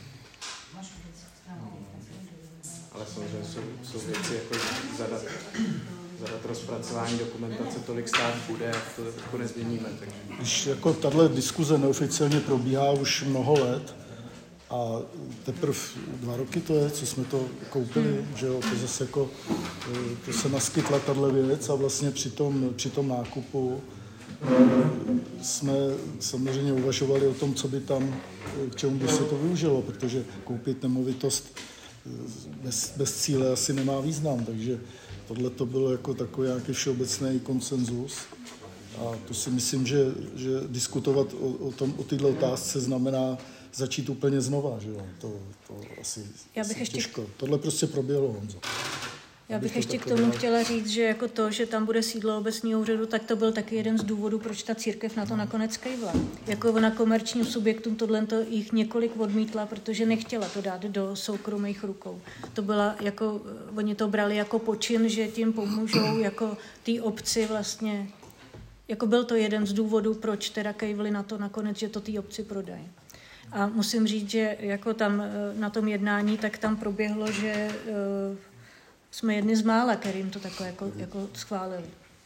D: Ale samozřejmě jsou věci jako zadat rozpracování dokumentace, tolik stát bude, to jako nezměníme. Takže.
B: Když jako tahle diskuze neoficiálně probíhá už mnoho let a teprve 2 roky to je, co jsme to koupili, že jo, to zase jako, to se naskytla tahle věc a vlastně při tom nákupu jsme samozřejmě uvažovali o tom, co by tam, k čemu by se to využilo, protože koupit nemovitost bez cíle asi nemá význam, takže tohle to bylo jako takový nějaký všeobecný konsenzus a to si myslím, že diskutovat o této otázce znamená začít úplně znova, že jo, to asi těžko. Tohle prostě proběhlo, Honzo.
A: Já bych ještě k tomu chtěla říct, že jako to, že tam bude sídlo obecního úřadu, tak to byl taky jeden z důvodů, proč ta církev na to nakonec kejvla. Jako na komerčním subjektům tohle jich několik odmítla, protože nechtěla to dát do soukromých rukou. To byla jako, oni to brali jako počin, že tím pomůžou jako té obci vlastně, jako byl to jeden z důvodů, proč teda kejvli na to nakonec, že to té obci prodají. A musím říct, že jako tam na tom jednání, tak tam proběhlo, že jsme jedni z mála, kterým to takhle jako schválili.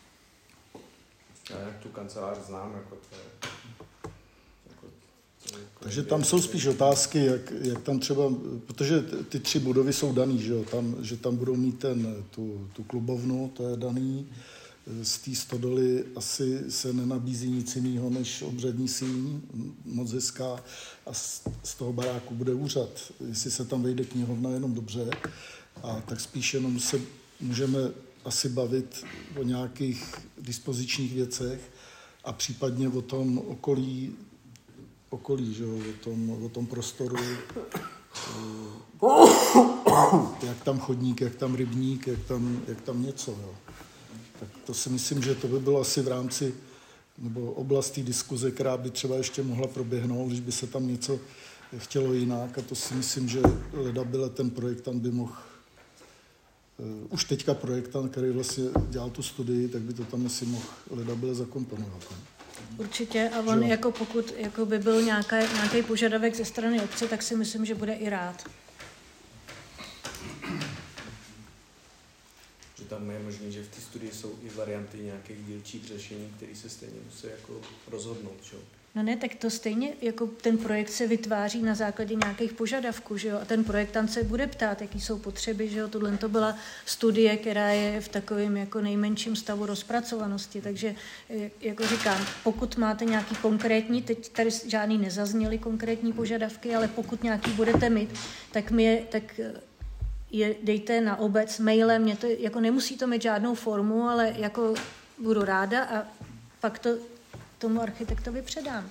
D: Já tu kancelář znám, jako to je...
B: Takže tam jsou spíš otázky, jak tam třeba, protože ty 3 budovy jsou daný, že jo, že tam budou mít tu klubovnu, to je daný, z té stodoly asi se nenabízí nic jiného než obřadní síň, moc hezká, a z toho baráku bude úřad. Jestli se tam vejde knihovna, jenom dobře, a tak spíš jenom se můžeme asi bavit o nějakých dispozičních věcech a případně o tom okolí, že jo, o tom prostoru, jak tam chodník, jak tam rybník, jak tam něco, jo. Tak to si myslím, že to by bylo asi v rámci nebo oblastí diskuze, která by třeba ještě mohla proběhnout, když by se tam něco chtělo jinak, a to si myslím, že ledabyle ten projektant by mohl, už teďka projektant, který vlastně dělal tu studii, tak by to tam asi mohl ledabyle zakomponovat.
A: Určitě, a on jako pokud jako by byl nějaký požadavek ze strany obce, tak si myslím, že bude i rád.
D: Že tam je možné, že v té studii jsou i varianty nějakých dílčích řešení, které se stejně musí jako rozhodnout, že?
A: No ne, tak to stejně, jako ten projekt se vytváří na základě nějakých požadavků, že jo, a ten projektant se bude ptát, jaký jsou potřeby, že jo, tohle to byla studie, která je v takovém jako nejmenším stavu rozpracovanosti, takže, jako říkám, pokud máte nějaký konkrétní, teď tady žádný nezazněly konkrétní požadavky, ale pokud nějaký budete mít, tak je dejte na obec mailem, mě to, jako nemusí to mít žádnou formu, ale jako budu ráda a pak to tomu architektovi předám.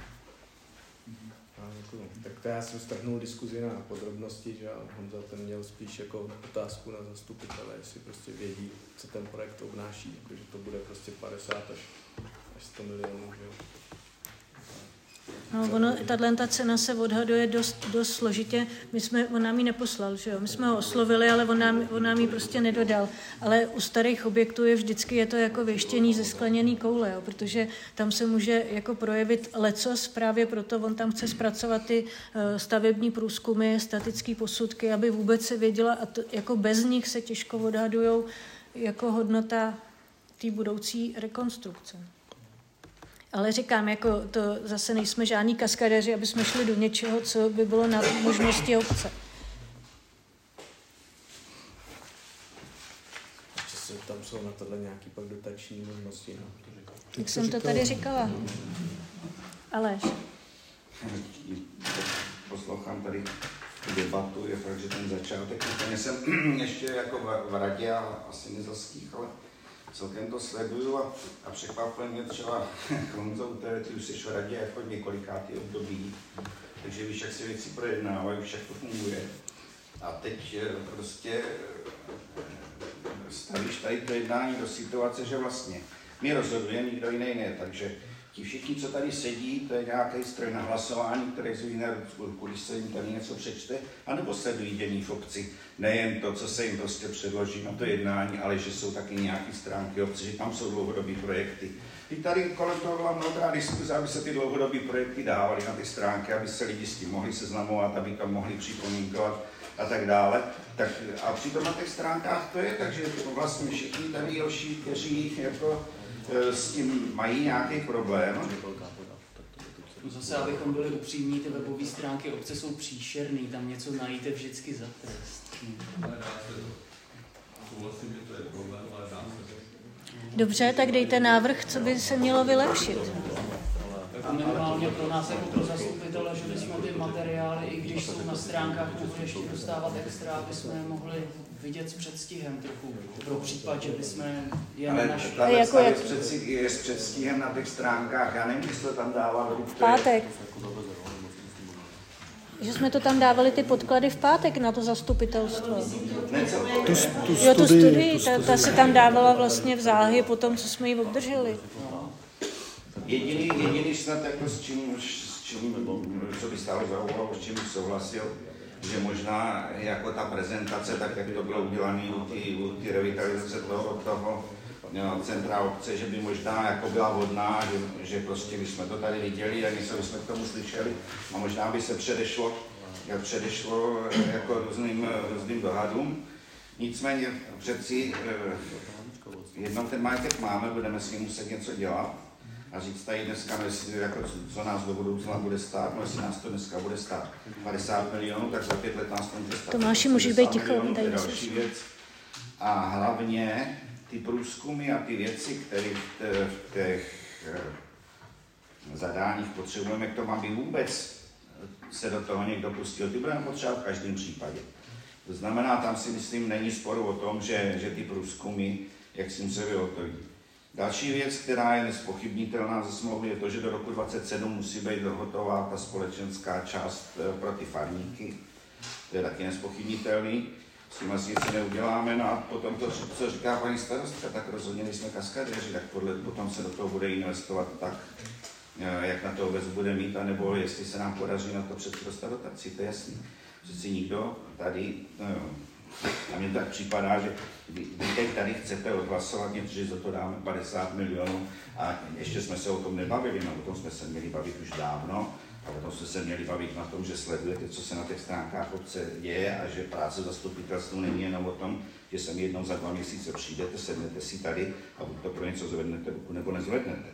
D: Tak to já jsem strhnul diskuzi na podrobnosti, že Honza ten měl spíš jako otázku na zastupitele, jestli prostě vědí, co ten projekt obnáší, jako, že to bude prostě 50 až 100 milionů. Že?
A: No, tato cena se odhaduje dost složitě. On nám ji neposlal, že jo? My jsme ho oslovili, ale on nám ji prostě nedodal. Ale u starých objektů je to jako věštění ze skleněné koule, jo? Protože tam se může jako projevit lecos, právě proto on tam chce zpracovat ty stavební průzkumy, statické posudky, aby vůbec se věděla, a to, jako bez nich se těžko odhadujou jako hodnota té budoucí rekonstrukce. Ale říkám, jako to zase nejsme žádní kaskadeři, aby jsme šli do něčeho, co by bylo na možnosti obce.
D: Tam jsou na tohle nějaký pak dotační možnosti. No.
A: Jak jsem to tady říkala. Aleš.
G: Poslouchám tady tu debatu, je fakt, že ten začátek, úplně jsem ještě jako v radě a asi nezastých, ale celkem to sleduju a překvapuje mě třeba Honzo, ty už jsi v radě jako několikátý období, takže víš, jak se věci projednávají, víš, jak to funguje. A teď prostě stavíš tady to jednání do situace, že vlastně my rozhodujeme, nikdo jiný ne, takže ti všichni, co tady sedí, to je nějaký stroj na hlasování, který zví na ruku, když se jim tady něco přečte, anebo sledují dění v obci. Nejen to, co se jim prostě předloží na to jednání, ale že jsou taky nějaké stránky obce, že tam jsou dlouhodobé projekty. I tady kolem toho byla mnohá diskuze, aby se ty dlouhodobé projekty dávaly na ty stránky, aby se lidi s tím mohli seznamovat, aby tam mohli připomínkovat a tak dále. Tak, a přitom na těch stránkách to je, takže vlastně všichni tady další, kteří jako s tím mají nějaký problém.
E: Zase, abychom byli upřímní, ty webové stránky obce jsou příšerný, tam něco najdete vždycky za trest.
A: Dobře, tak dejte návrh, co by se mělo vylepšit.
E: Jako minimálně pro nás jako pro zastupitele, že bychom ty materiály, i když jsou na stránkách, mohli ještě dostávat extra, aby jsme je mohli vidět s předstihem trochu, pro případ, že bychom je nenašli.
G: Ale jako je s předstihem na těch stránkách, já nevím, jestli to tam dává v
A: pátek. Že jsme to tam dávali ty podklady v pátek na to zastupitelstvo. Tu studii, ta se tam dávala vlastně v záhy po tom, co jsme ji obdrželi.
G: Jediný snad jako s čím, co by stálo za úvahu, s čím souhlasil, že možná jako ta prezentace, tak jak to bylo udělané u té revitalizace toho centra obce, že by možná jako byla vhodná, že prostě by jsme to tady viděli a něco bychom k tomu slyšeli a možná by se předešlo jako různým dohadům. Nicméně přeci jednou ten majetek máme, budeme s ním muset něco dělat a říct tady dneska, jako, co nás do budoucna bude stát, no jestli nás to dneska bude stát 50 milionů, tak za 5 let nás to může stát.
A: Tomáši, můžeš být ticho.
G: To je další věc. A hlavně ty průzkumy a ty věci, které v těch zadáních potřebujeme k tomu, aby vůbec se do toho někdo pustil, ty budeme potřebovat v každém případě. To znamená, tam si myslím, není sporu o tom, že ty průzkumy, jak si musí vyhotovit. Další věc, která je nespochybnitelná ze smlouvy, je to, že do roku 2027 musí být hotová ta společenská část pro ty farníky. To je taky nespochybnitelný. S tím asi nic neuděláme. No a potom to, co říká paní starostka, tak rozhodně nejsme kaskadéři, tak potom se do toho bude investovat tak, jak na to vůbec bude mít, anebo jestli se nám podaří na to přeci dostat dotaci, to je jasný. Přeci nikdo tady, a mně tak připadá, že vy teď tady chcete odhlasovat něco, že za to dáme 50 milionů a ještě jsme se o tom nebavili, no o tom jsme se měli bavit už dávno a o tom jsme se měli bavit na tom, že sledujete, co se na těch stránkách obce děje a že práce zastupitelstvu není jenom o tom, že sem jednou za 2 měsíce přijdete, sednete si tady a buď to pro něco zvednete ruku nebo nezvednete.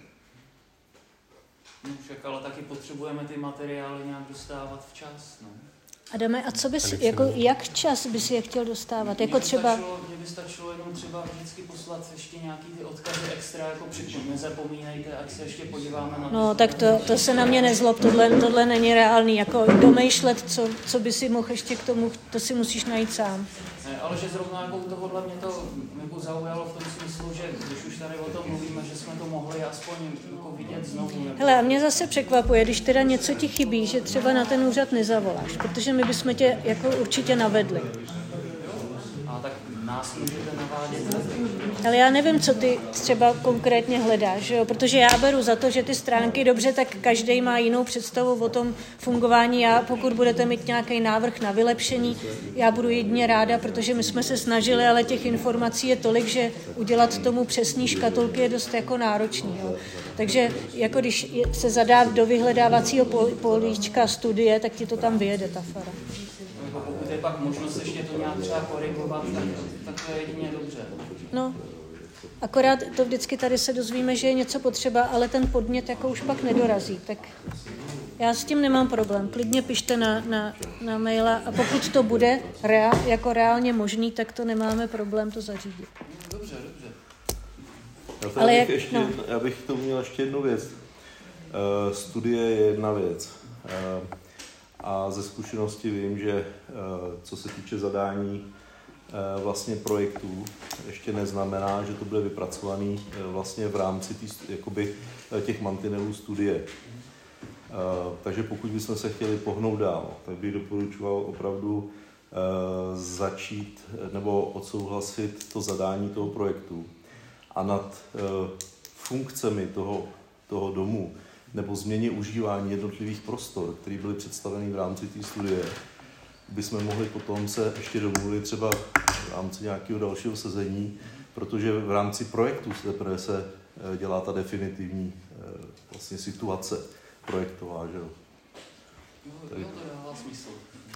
E: No však ale taky potřebujeme ty materiály nějak dostávat včas, no.
A: Adame, a co bys, jako, jak čas bys je chtěl dostávat? Jako třeba...
E: Mně by stačilo jenom třeba vždycky poslat ještě nějaký ty odkazy extra, jako nezapomínejte, ať se ještě podíváme na to.
A: No, tak to se na mě nezlob, tohle není reálný, jako domýšlet, co by si mohl ještě k tomu, to si musíš najít sám.
E: Ne, ale že zrovna jako u tohohle mě to jako zaujalo v tom smyslu, že když už tady o tom mluvíme, že jsme to mohli aspoň jako vidět znovu. Nebo...
A: Hele, a mě zase překvapuje, když teda něco ti chybí, že třeba na ten úřad nezavoláš, protože my bychom tě jako určitě navedli.
E: A tak nás můžete navádět.
A: Ale já nevím, co ty třeba konkrétně hledáš, že jo? Protože já beru za to, že ty stránky dobře, tak každý má jinou představu o tom fungování. Já, pokud budete mít nějaký návrh na vylepšení, já budu jedině ráda, protože my jsme se snažili, ale těch informací je tolik, že udělat tomu přesný škatulky je dost jako náročný. Jo? Takže jako když se zadá do vyhledávacího políčka studie, tak ti to tam vyjede, ta fara.
E: Pokud je pak možnost ještě to nějak třeba korigovat, tak to je jedině dobře.
A: No, akorát to vždycky tady se dozvíme, že je něco potřeba, ale ten podnět jako už pak nedorazí. Tak já s tím nemám problém. Klidně pište na maila a pokud to bude jako reálně možný, tak to nemáme problém to zařídit.
E: Dobře.
H: Já bych k tomu měl ještě jednu věc. Studie je jedna věc. A ze zkušenosti vím, že co se týče zadání vlastně projektů, ještě neznamená, že to bude vypracovaný vlastně v rámci těch mantinelů studie. Takže pokud bychom se chtěli pohnout dál, tak bych doporučoval opravdu začít nebo odsouhlasit to zadání toho projektu a nad funkcemi toho domu nebo změně užívání jednotlivých prostor, které byly představeny v rámci té studie, bychom mohli potom se ještě domluvit třeba v rámci nějakého dalšího sezení, protože v rámci projektu se dělá ta definitivní vlastně situace projektová, že jo.
E: To dává smysl.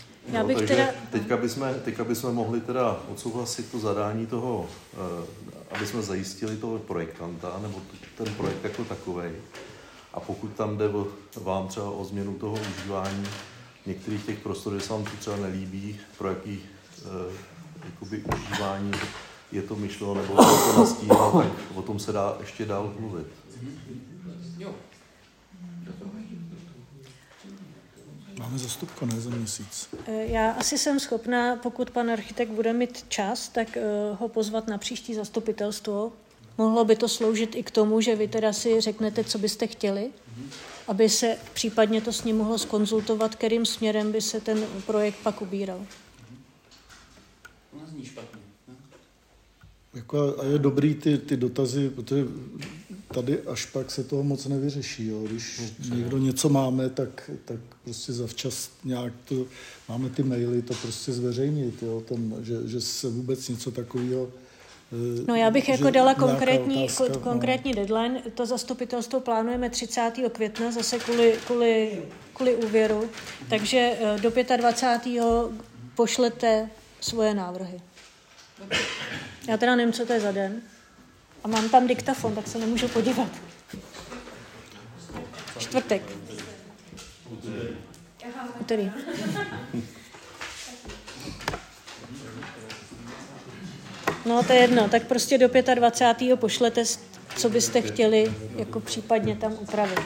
H: Teďka bychom mohli teda odsouhlasit to zadání toho, aby jsme zajistili toho projektanta, nebo ten projekt jako takovej. A pokud tam jde vám třeba o změnu toho užívání některých těch prostor, že se vám to třeba nelíbí, pro jaký užívání je to myšleno, nebo je to nastíhno, tak o tom se dá ještě dál mluvit.
E: Jo.
B: Máme zastupko, ne za měsíc.
A: Já asi jsem schopná, pokud pan architekt bude mít čas, tak ho pozvat na příští zastupitelstvo. Mohlo by to sloužit i k tomu, že vy teda si řeknete, co byste chtěli, aby se případně to s ním mohlo zkonzultovat, kterým směrem by se ten projekt pak ubíral.
E: To nezní špatně.
B: Jako, a je dobrý ty dotazy, protože tady až pak se toho moc nevyřeší. Jo. Když někdo něco máme, tak prostě zavčas nějak to, máme ty maily, to prostě zveřejnit, jo, že se vůbec něco takového.
A: No já bych jako dala konkrétní deadline. To zastupitelstvo plánujeme 30. května, zase kvůli úvěru. Takže do 25. pošlete svoje návrhy. Já teda nevím, co to je za den. A mám tam diktafon, tak se nemůžu podívat. Čtvrtek. Úterý. No to je jedno, tak prostě do 25. pošlete, co byste chtěli jako případně tam upravit.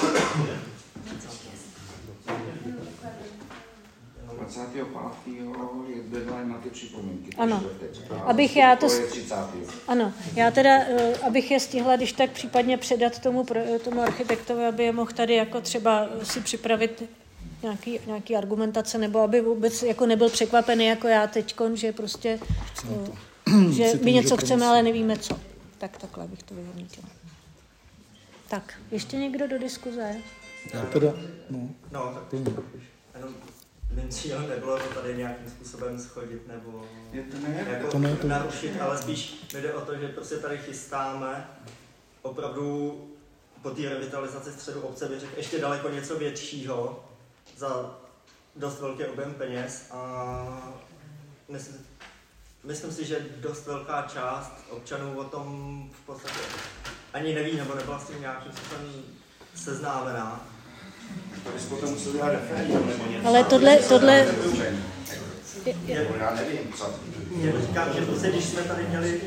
G: 25. je deadline na ty připomínky.
A: Ano. Abych já to... Ano, já teda, abych je stihla, když tak případně předat tomu architektovi, aby je mohl tady jako třeba si připravit nějaký argumentace, nebo aby vůbec jako nebyl překvapený jako já teďkon, že prostě, že my něco chceme, ale nevíme co. Tak takhle bych to vyhodnotila. Tak, ještě někdo do diskuze?
B: Já teda,
C: tak jenom mým cílem nebylo to tady nějakým způsobem schodit nebo jako narušit, ale spíš mi jde o to, že prostě tady chystáme opravdu po té revitalizaci středu obce, bych řekl, ještě daleko něco většího za dost velký objem peněz a myslím si, že dost velká část občanů o tom v podstatě ani neví nebo nebyla s tím nějakým způsobem seznámená.
A: Ale tohle...
G: Já nevím, co.
C: Já říkám, že prostě, když jsme tady měli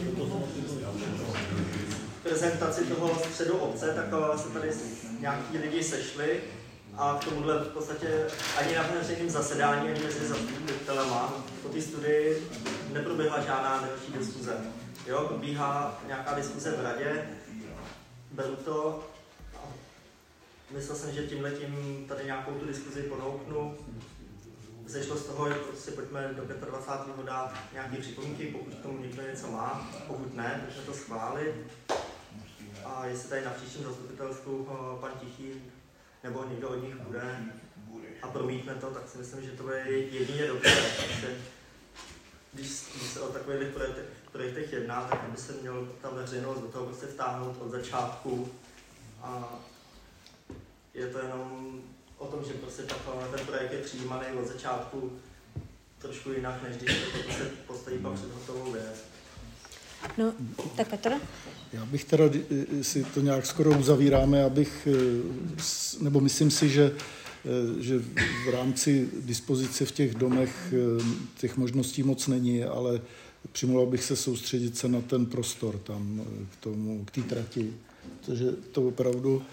C: prezentaci toho středu obce, tak se tady nějaký lidi sešli a k tomuhle v podstatě ani na veřejném zasedání, ani mezi zastupitelema po té studii neproběhla žádná další diskuze. Jo, probíhá nějaká diskuze v radě, beru to. Myslel jsem, že tímhletím tady nějakou tu diskuzi ponouknu. zešlo z toho, že prostě pojďme do 25. dát nějaké připomínky, pokud k tomu někdo něco má, pokud ne, pojďme to schválit. A jestli tady na příštím zastupitelstvu pan Tichý nebo někdo od nich bude a promítne to, tak si myslím, že to bude jedině dobře. Takže když se o takových projektech jedná, tak by se měl ta veřejnost do toho prostě vtáhnout od začátku. A je to jenom o tom, že prostě ten projekt je přijímaný od začátku trošku jinak, než když se postaví pak před hotovou věc.
A: No, tak Petr?
B: Já bych teda, si to nějak skoro uzavíráme, nebo myslím si, že v rámci dispozice v těch domech těch možností moc není, ale přimlouval bych se soustředit se na ten prostor tam k té trati, protože to opravdu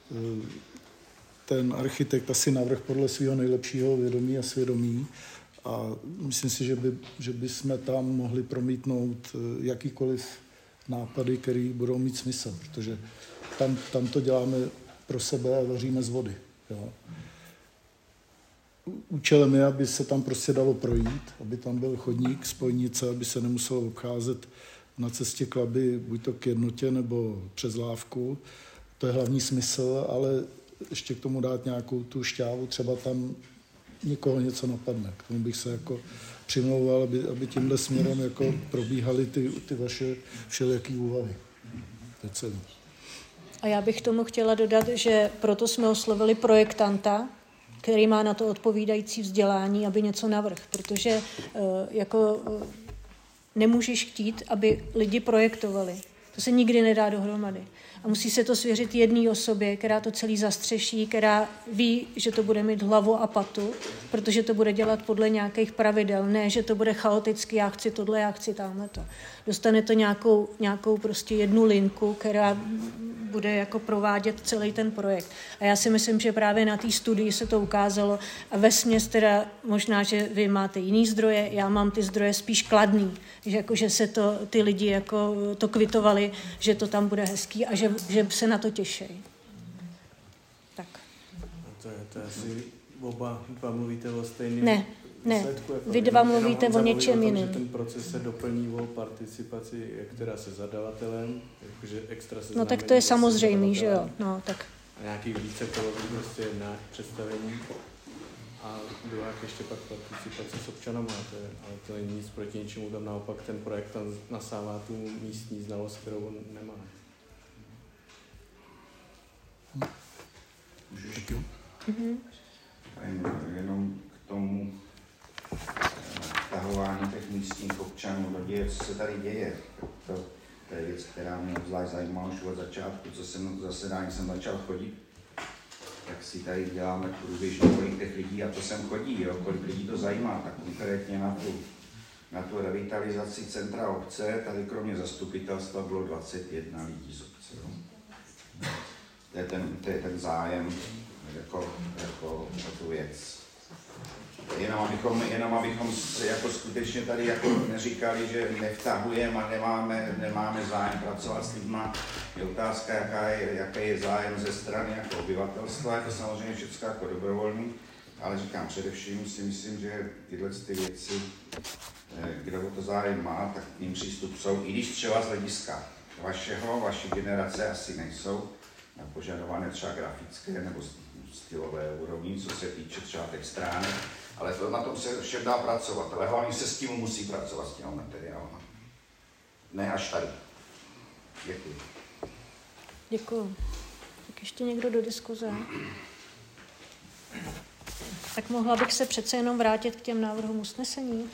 B: ten architekt asi navrhl podle svého nejlepšího vědomí a svědomí a myslím si, že bychom tam mohli promítnout jakýkoliv nápady, které budou mít smysl, protože tam to děláme pro sebe a vaříme z vody. Jo. Účelem je, aby se tam prostě dalo projít, aby tam byl chodník, spojnice, aby se nemuselo obcházet na cestě Klaby buď to k Jednotě nebo přes Lávku. To je hlavní smysl, ale ještě k tomu dát nějakou tu šťávu, třeba tam někoho něco napadne. K tomu bych se jako přimlouval, aby tímhle směrem jako probíhaly ty vaše všelijaký úvahy. Teď se...
A: A já bych tomu chtěla dodat, že proto jsme oslovili projektanta, který má na to odpovídající vzdělání, aby něco navrhl, protože nemůžeš chtít, aby lidi projektovali. To se nikdy nedá dohromady. A musí se to svěřit jedné osobě, která to celý zastřeší, která ví, že to bude mít hlavu a patu, protože to bude dělat podle nějakých pravidel, ne, že to bude chaoticky, já chci tohle, já chci tamhleto. Dostane to nějakou prostě jednu linku, která bude jako provádět celý ten projekt. A já si myslím, že právě na té studii se to ukázalo a vesměs teda možná, že vy máte jiný zdroje, já mám ty zdroje spíš kladný, že se ty lidi jako to kvitovali, že to tam bude hezký a že se na to těší. Tak.
D: To je asi oba dva mluvíte o stejném
A: výsledku. Vy dva mluvíte o něčem jiném.
D: Ten proces se doplní o participaci, jak teda se zadavatelem, jakože extra se
A: no tak to je samozřejmý, že jo. No, tak.
D: A nějakých více kolových prostě na představení. A druhá ještě pak participace s občanama, ale to není nic proti ničemu, tam naopak ten projekt tam nasává tu místní znalost, kterou on nemá.
G: Jenom k tomu vtahování těch místních občanů do děje, co se tady děje. To je věc, která mě obzvlášť zajímala už od začátku, co jsem zasedání začal chodit, tak si tady děláme průběžně, kolik těch lidí, a to sem chodí, jo, kolik lidí to zajímá, tak konkrétně na tu revitalizaci centra obce, tady kromě zastupitelstva bylo 21 lidí z obce. Jo. To je ten zájem jako tu věc. Jenom abychom jako skutečně tady jako neříkali, že nevtahujeme a nemáme zájem pracovat s lidma. Je otázka, jaký je zájem ze strany jako obyvatelstva, je to samozřejmě všechno jako dobrovolný, ale říkám, především si myslím, že tyhle ty věci, kdo o to zájem má, tak k ním přístup jsou, i když třeba z hlediska vaší generace asi nejsou požadované třeba grafické nebo stylové úrovni, co se týče třeba těch stránek, ale to, na tom se všem dá pracovat, ale hlavně se s tím musí pracovat, s těmi materiály. Ne až tady. Děkuji.
A: Děkuji. Tak ještě někdo do diskuze? Tak mohla bych se přece jenom vrátit k těm návrhům usnesení.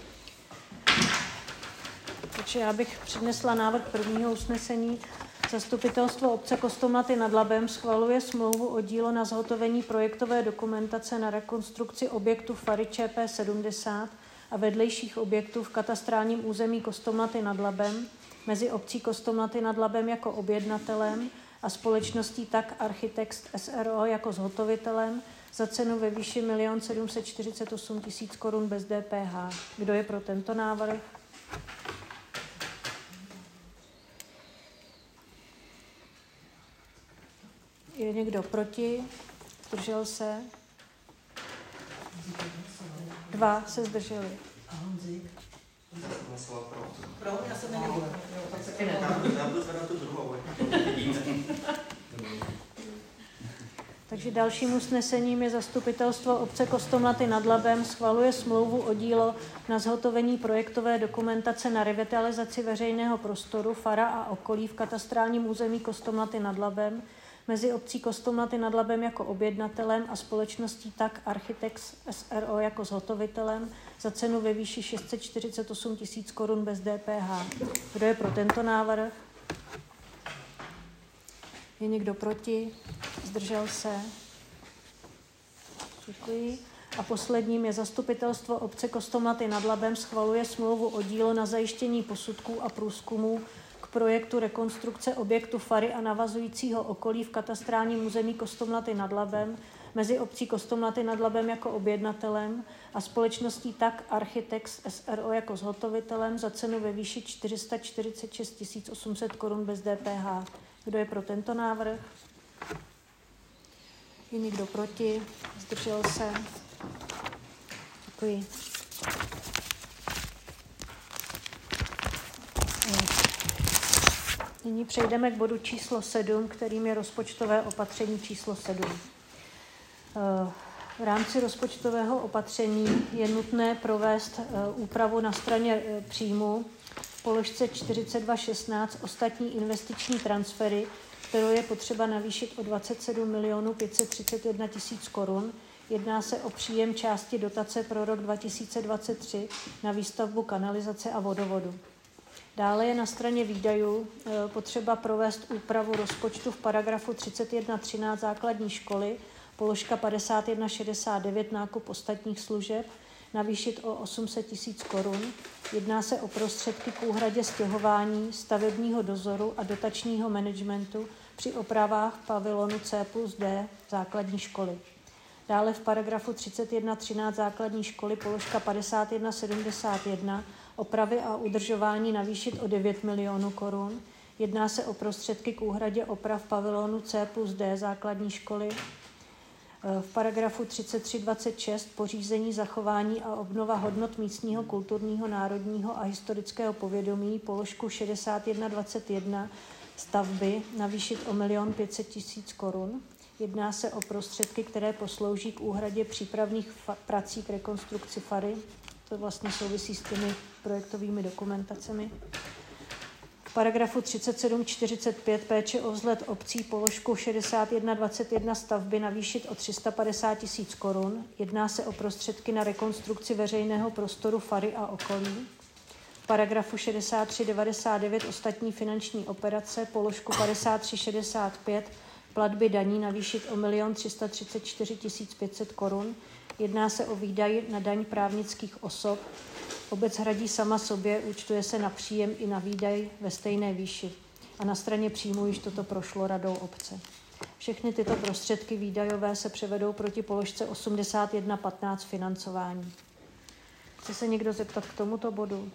A: Takže já bych přednesla návrh prvního usnesení. Zastupitelstvo obce Kostomlaty nad Labem schvaluje smlouvu o dílo na zhotovení projektové dokumentace na rekonstrukci objektu fary ČP 70 a vedlejších objektů v katastrálním území Kostomlaty nad Labem mezi obcí Kostomlaty nad Labem jako objednatelem a společností Tak Architects SRO jako zhotovitelem za cenu ve výši 1 748 000 korun bez DPH. Kdo je pro tento návrh? Je někdo proti? Zdržel se? 2 se zdrželi.
F: A Honzik?
C: Já jsem hlasoval pro.
F: Pro? Já jsem neviděla.
C: Tak taky ne, já budu zvedat tu druhou.
A: Takže dalším usnesením je zastupitelstvo obce Kostomlaty nad Labem schvaluje smlouvu o dílo na zhotovení projektové dokumentace na revitalizaci veřejného prostoru Fara a okolí v katastrálním území Kostomlaty nad Labem mezi obcí Kostomlaty nad Labem jako objednatelem a společností TAK Architects SRO jako zhotovitelem za cenu ve výši 648 000 korun bez DPH. Kdo je pro tento návrh? Je někdo proti? Zdržel se? Děkuji. A posledním je zastupitelstvo obce Kostomlaty nad Labem schvaluje smlouvu o dílo na zajištění posudků a průzkumů k projektu rekonstrukce objektu Fary a navazujícího okolí v katastrálním území Kostomlaty nad Labem mezi obcí Kostomlaty nad Labem jako objednatelem a společností TAK Architects SRO jako zhotovitelem za cenu ve výši 446 800 korun bez DPH. Kdo je pro tento návrh? Je někdo proti? Zdržel se? Děkuji. Nyní přejdeme k bodu číslo 7, kterým je rozpočtové opatření číslo 7. V rámci rozpočtového opatření je nutné provést úpravu na straně příjmu v položce 4216 ostatní investiční transfery, kterou je potřeba navýšit o 27 531 000 korun. Jedná se o příjem části dotace pro rok 2023 na výstavbu kanalizace a vodovodu. Dále je na straně výdajů potřeba provést úpravu rozpočtu v paragrafu 3113 základní školy, položka 5169 nákup ostatních služeb, navýšit o 800 000 korun. Jedná se o prostředky k úhradě stěhování, stavebního dozoru a dotačního managementu při opravách pavilonu C+D základní školy. Dále v paragrafu 3113 základní školy položka 5171 opravy a udržování navýšit o 9 milionů korun. Jedná se o prostředky k úhradě oprav pavilonu C+D základní školy. V paragrafu 3326 pořízení, zachování a obnova hodnot místního, kulturního, národního a historického povědomí položku 6121 stavby navýšit o 1 500 000 korun. Jedná se o prostředky, které poslouží k úhradě přípravných prací k rekonstrukci Fary. To vlastně souvisí s těmi projektovými dokumentacemi. V paragrafu 3745 péče o vzhled obcí položku 6121 stavby navýšit o 350 000 korun. Jedná se o prostředky na rekonstrukci veřejného prostoru Fary a okolí. V paragrafu 6399 ostatní finanční operace položku 5365 platby daní navýšit o 1 334 500 korun. Jedná se o výdaj na daň právnických osob. Obec hradí sama sobě, účtuje se na příjem i na výdaj ve stejné výši. A na straně příjmu již toto prošlo radou obce. Všechny tyto prostředky výdajové se převedou proti položce 8115 financování. Chce se někdo zeptat k tomuto bodu?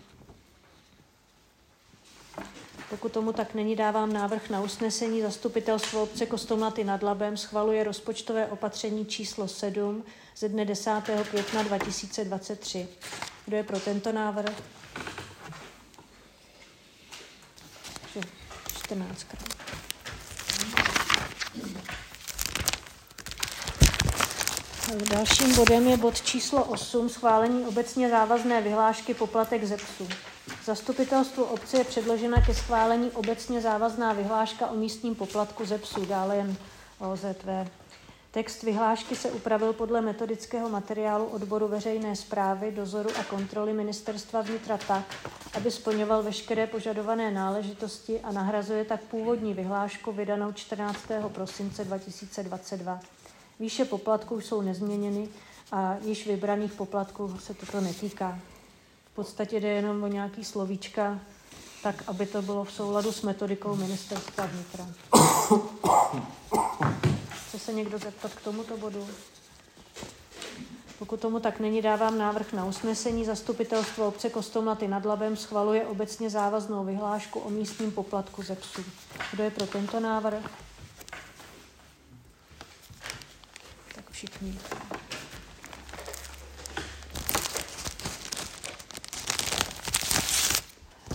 A: Pokud tomu tak není, dávám návrh na usnesení. Zastupitelstvo obce Kostomlaty nad Labem schvaluje rozpočtové opatření číslo 7 ze dne 10. května 2023. Kdo je pro tento návrh? 14krát. Dalším bodem je bod číslo 8, schválení obecně závazné vyhlášky poplatek ze psů. Zastupitelstvu obce je předložena ke schválení obecně závazná vyhláška o místním poplatku ze psů, dále jen OZV. Text vyhlášky se upravil podle metodického materiálu odboru veřejné správy, dozoru a kontroly Ministerstva vnitra tak, aby splňoval veškeré požadované náležitosti a nahrazuje tak původní vyhlášku vydanou 14. prosince 2022. Výše poplatků jsou nezměněny a již vybraných poplatků se toto netýká. V podstatě jde jenom o nějaký slovíčka, tak aby to bylo v souladu s metodikou Ministerstva vnitra. Chce se někdo zeptat k tomuto bodu? Pokud tomu tak není, dávám návrh na usnesení. Zastupitelstvo obce Kostomlaty nad Labem schvaluje obecně závaznou vyhlášku o místním poplatku ze psů. Kdo je pro tento návrh? Tak všichni.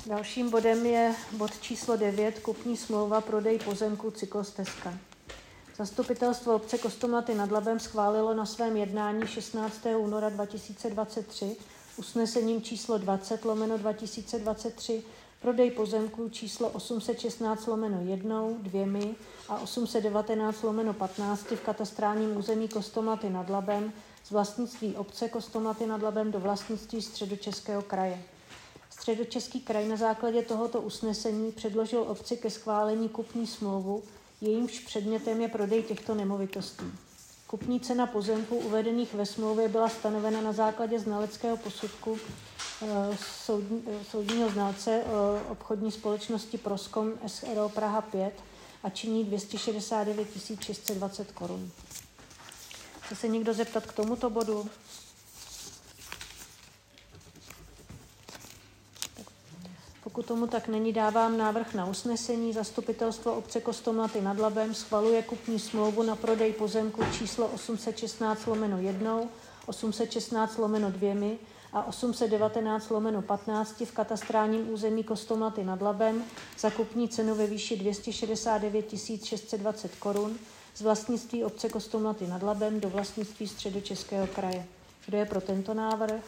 A: Dalším bodem je bod číslo 9, kupní smlouva, prodej pozemku, cyklostezka. Zastupitelstvo obce Kostomlaty nad Labem schválilo na svém jednání 16. února 2023 usnesením číslo 20/2023 prodej pozemků číslo 816/1, 2 a 819/15 v katastrálním území Kostomlaty nad Labem z vlastnictví obce Kostomlaty nad Labem do vlastnictví Středočeského kraje. Středočeský kraj na základě tohoto usnesení předložil obci ke schválení kupní smlouvu, jejímž předmětem je prodej těchto nemovitostí. Kupní cena pozemků uvedených ve smlouvě byla stanovena na základě znaleckého posudku soudního znalce obchodní společnosti Proskom SRO Praha 5 a činí 269 620 korun. Chce se někdo zeptat k tomuto bodu? Pokud tomu tak není, dávám návrh na usnesení. Zastupitelstvo obce Kostomlaty nad Labem schvaluje kupní smlouvu na prodej pozemku číslo 816/1, 816/2 a 819/15 v katastrálním území Kostomlaty nad Labem za kupní cenu ve výši 269 620 korun z vlastnictví obce Kostomlaty nad Labem do vlastnictví Středočeského kraje. Kdo je pro tento návrh?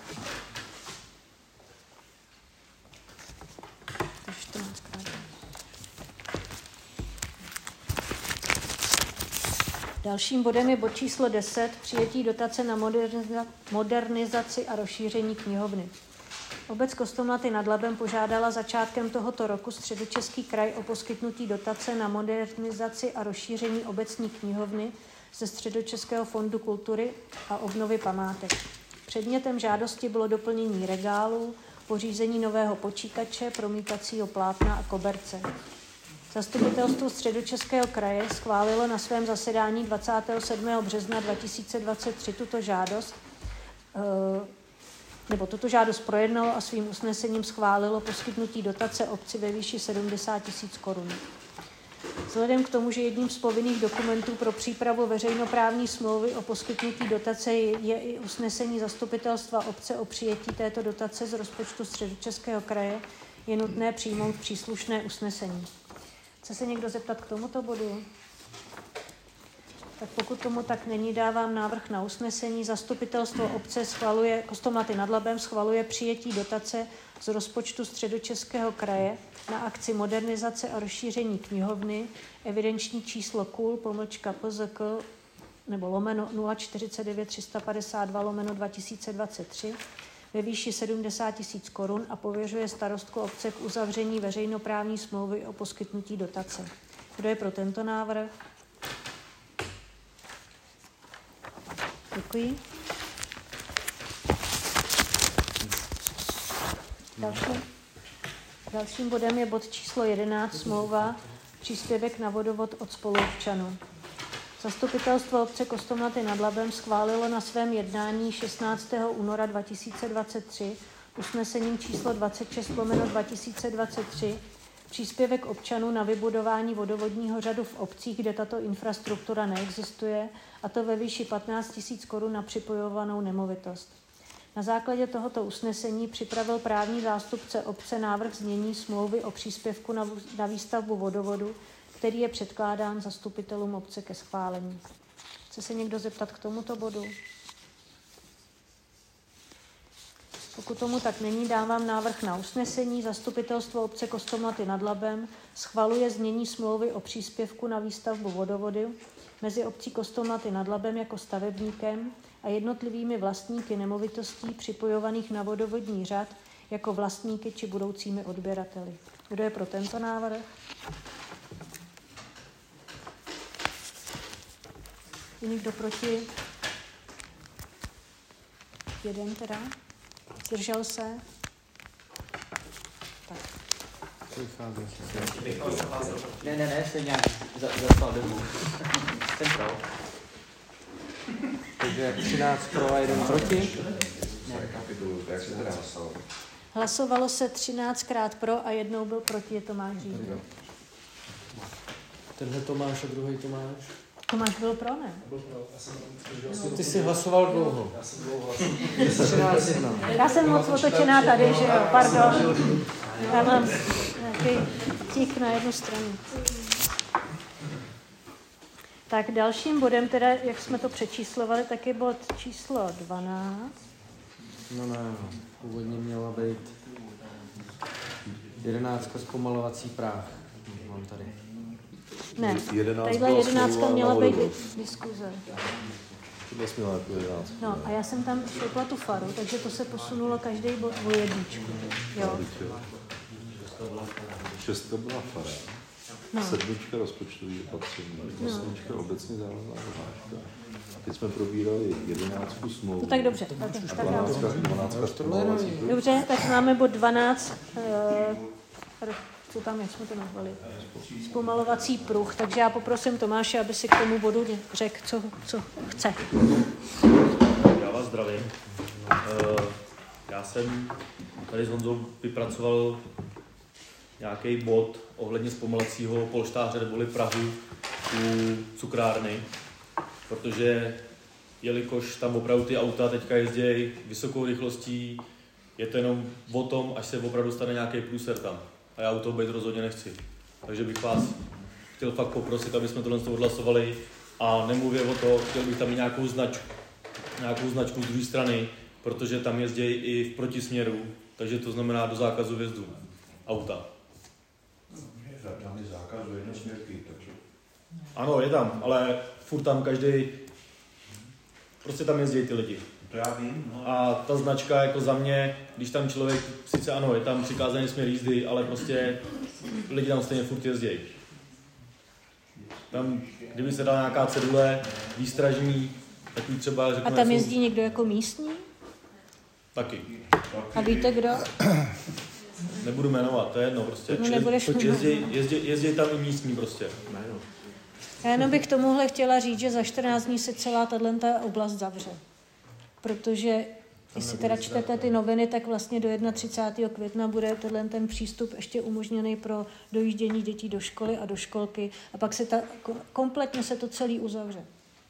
A: Dalším bodem je bod číslo 10, přijetí dotace na modernizaci a rozšíření knihovny. Obec Kostomlaty nad Labem požádala začátkem tohoto roku Středočeský kraj o poskytnutí dotace na modernizaci a rozšíření obecní knihovny ze Středočeského fondu kultury a obnovy památek. Předmětem žádosti bylo doplnění regálů, pořízení nového počítače, promítacího plátna a koberce. Zastupitelstvo Středočeského kraje schválilo na svém zasedání 27. března 2023 tuto žádost projednalo a svým usnesením schválilo poskytnutí dotace obci ve výši 70 000 korun. Vzhledem k tomu, že jedním z povinných dokumentů pro přípravu veřejnoprávní smlouvy o poskytnutí dotace je i usnesení zastupitelstva obce o přijetí této dotace z rozpočtu Středočeského kraje, je nutné přijmout příslušné usnesení. Chce se někdo zeptat k tomuto bodu? Tak pokud tomu tak není, dávám návrh na usnesení. Zastupitelstvo obce Kostomlaty nad Labem schvaluje přijetí dotace z rozpočtu Středočeského kraje na akci modernizace a rozšíření knihovny, evidenční číslo KUL/PZK nebo lomeno 049 352 2023 ve výši 70 000 korun a pověřuje starostku obce k uzavření veřejnoprávní smlouvy o poskytnutí dotace. Kdo je pro tento návrh? Děkuji. Dalším bodem je bod číslo 11, smlouva, příspěvek na vodovod od spoluobčanů. Zastupitelstvo obce Kostomlaty nad Labem schválilo na svém jednání 16. února 2023 usnesením číslo 26/2023 příspěvek občanů na vybudování vodovodního řadu v obcích, kde tato infrastruktura neexistuje, a to ve výši 15 000 korun na připojovanou nemovitost. Na základě tohoto usnesení připravil právní zástupce obce návrh znění smlouvy o příspěvku na výstavbu vodovodu, který je předkládán zastupitelům obce ke schválení. Chce se někdo zeptat k tomuto bodu? Pokud tomu tak není, dávám návrh na usnesení. Zastupitelstvo obce Kostomlaty nad Labem schvaluje znění smlouvy o příspěvku na výstavbu vodovodu mezi obcí Kostomlaty nad Labem jako stavebníkem a jednotlivými vlastníky nemovitostí připojovaných na vodovodní řad jako vlastníky či budoucími odběrateli. Kdo je pro tento návrh? Je někdo proti? Jeden teda. Zdržel se? Tak.
I: Ne, jste nějak zapal domů. Jsem pro. Takže 13 pro a 1 proti?
A: Hlasovalo se 13krát pro a jednou byl proti, je Tomáš Řídl.
I: Tenhle Tomáš a druhý Tomáš?
A: Tomáš byl pro, ne?
J: Ty jsi hlasoval dlouho.
H: Já jsem dlouho hlasoval.
A: Já jsem moc otočená tady, že jo, pardon. Já mám nějaký tík na jednu stranu. Tak dalším bodem, teda, jak jsme to přečíslovali, tak je bod číslo 12.
J: No ne, původně měla být 11 zpomalovací práh. Mám tady.
A: Ne,
H: 11
A: tadyhle
H: byla
A: 11
H: smlouva
A: měla
H: na
A: být
H: volbu.
A: diskuze.
H: Tohle směla jako 11.
A: No a já jsem tam šoupla tu faru, takže to se posunulo každý bod o jedničku. Jo.
H: 6 byla fara.
A: No.
H: 7 rozpočtový opatření, 8 obecně závazná vyhláška. A teď jsme probírali 11 smlouv.
A: No tak dobře.
H: A 12 zpomalovací.
A: Dobře, tak máme bod 12. Co tam, jak jsme to nazvali? Zpomalovací pruh. Takže já poprosím Tomáše, aby si k tomu bodu řekl, co chce.
K: Já vás zdravím. Já jsem tady s Honzou vypracoval nějaký bod ohledně zpomalacího polštáře neboli prahu u cukrárny, protože jelikož tam opravdu ty auta teďka jezdí vysokou rychlostí, je to jenom o tom, až se opravdu stane nějaký průser tam. A já u toho být rozhodně nechci. Takže bych vás chtěl fakt poprosit, aby jsme tohle odhlasovali a nemluvě o to, chtěl bych tam mít nějakou značku z druhé strany, protože tam jezdí i v protisměru, takže to znamená do zákazu vjezdu auta.
G: Tam je zákaz jednosměrky, takže...
K: Ano, je tam, ale furt tam každý, prostě tam jezdí ty lidi.
G: To já vím, no.
K: A ta značka jako za mě, když tam člověk, sice ano, je tam přikázaný směr jízdy, ale prostě lidi tam stejně furt jezdí. Tam, kdyby se dala nějaká cedule výstražní, takový třeba řeknu...
A: A tam jezdí někdo jako místní?
K: Taky.
A: A víte kdo?
K: Nebudu jmenovat, to je jedno prostě.
A: No, nebudeš
K: jezdí tam i místní prostě.
A: Já jenom bych tomuhle chtěla říct, že za 14 dní se celá tato oblast zavře. Protože, jestli teda čtete ty noviny, tak vlastně do 31. května bude ten přístup ještě umožněný pro dojíždění dětí do školy a do školky a pak se kompletně se to celý uzavře.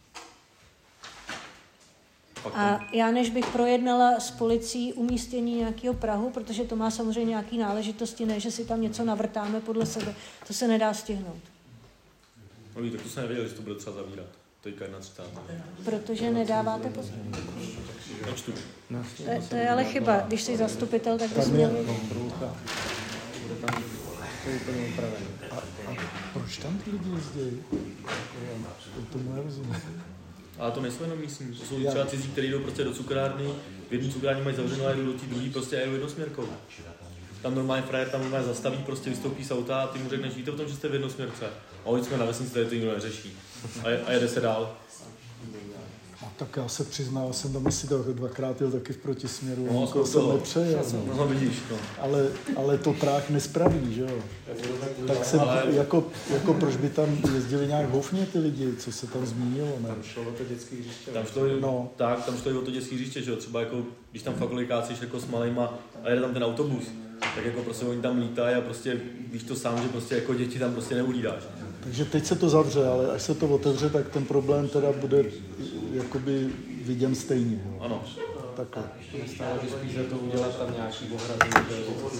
A: A já než bych projednala s policií umístění nějakého prahu, protože to má samozřejmě nějaké náležitosti, ne, že si tam něco navrtáme podle sebe, to se nedá stihnout.
K: No tak to jsem nevěděl, že to bude třeba zavírat. Teďka 31.
A: Protože nedáváte pozor.
K: Nečtu.
A: To je ale chyba. Když jsi zastupitel, tak bys měl...
J: Bude tam to úplně upravené.
B: A proč tam ty lidi jezdí? Tomu nerozumím.
K: Ale to nejsou jenom místní, to jsou třeba cizí, kteří jdou prostě do cukrárny, v jednu cukrárně mají zavřenou a jdou do té druhé prostě a jdou jednosměrkou. Tam normálně frajer tam normálně zastaví, prostě vystoupí z auta a ty mu řekneš, víte o tom, že jste v jednosměrce. A oni jsme na vesnici, tady to nikdo neřeší. A jede se dál.
B: Tak já se přiznal, jsem tam asi dvakrát jel taky v protisměru,
K: no,
B: nikoho jsem nepřejel.
K: No, vidíš, no.
B: Ale to práh nespraví, že jo? Tak se jako proč by tam jezdili nějak houfně ty lidi, co se tam zmínilo, ne?
J: Tam šlo o to dětské hřiště.
K: Tam šlo i o to dětské hřiště, že jo? Třeba jako, když tam fakt kolikácíš jako s malejma a jede tam ten autobus, tak jako prostě oni tam lítají a prostě víš to sám, že prostě jako děti tam prostě neuhlídáš.
B: Takže teď se to zavře, ale až se to otevře, tak ten problém teda bude jakoby viděn stejně. Jo.
K: Ano.
B: Takhle.
J: Stále, že spíš za to udělat tam nějaký ohrady.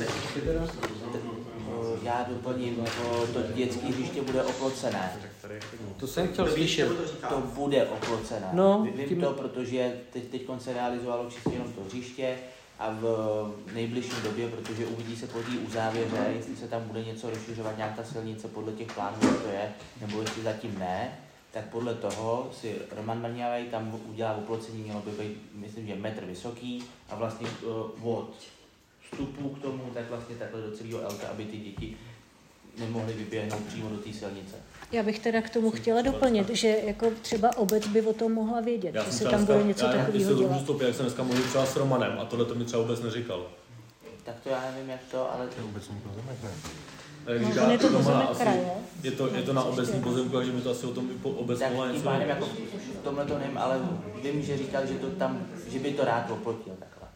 I: Já doplním, to dětské hřiště bude oplocené.
J: To jsem chtěl slyšet.
I: To bude oplocené.
J: No,
I: Vím to, protože teď se realizovalo čistě jenom to hřiště a v nejbližší době, protože uvidí se po té uzávěře, jestli se tam bude něco rozšiřovat, nějak ta silnice podle těch plánů, jak to je, nebo jestli zatím ne, tak podle toho si Roman Mrňavej tam udělá oplocení, mělo by být, myslím, že metr vysoký a vlastně od vstupu k tomu, tak vlastně takhle do celého Elka, aby ty děti nemohly vyběhnout přímo do té silnice.
A: Já bych teda k tomu chtěla doplnit, že jako třeba obec by o tom mohla vědět, že se tam bude něco takového dělat.
K: Já jsem dneska mluvil třeba s Romanem a tohle to mi třeba vůbec neříkal.
I: Tak to já nevím, jak to, ale...
B: To je obecní pozemek, ne?
A: No, je to pozemek kraje.
K: Je to na obecní pozemku, takže mi to asi o tom obec mohla něco.
I: Tak jako v tomhle to nevím, ale vím, že říkal, že to tam, že by to rád oplotil takhle.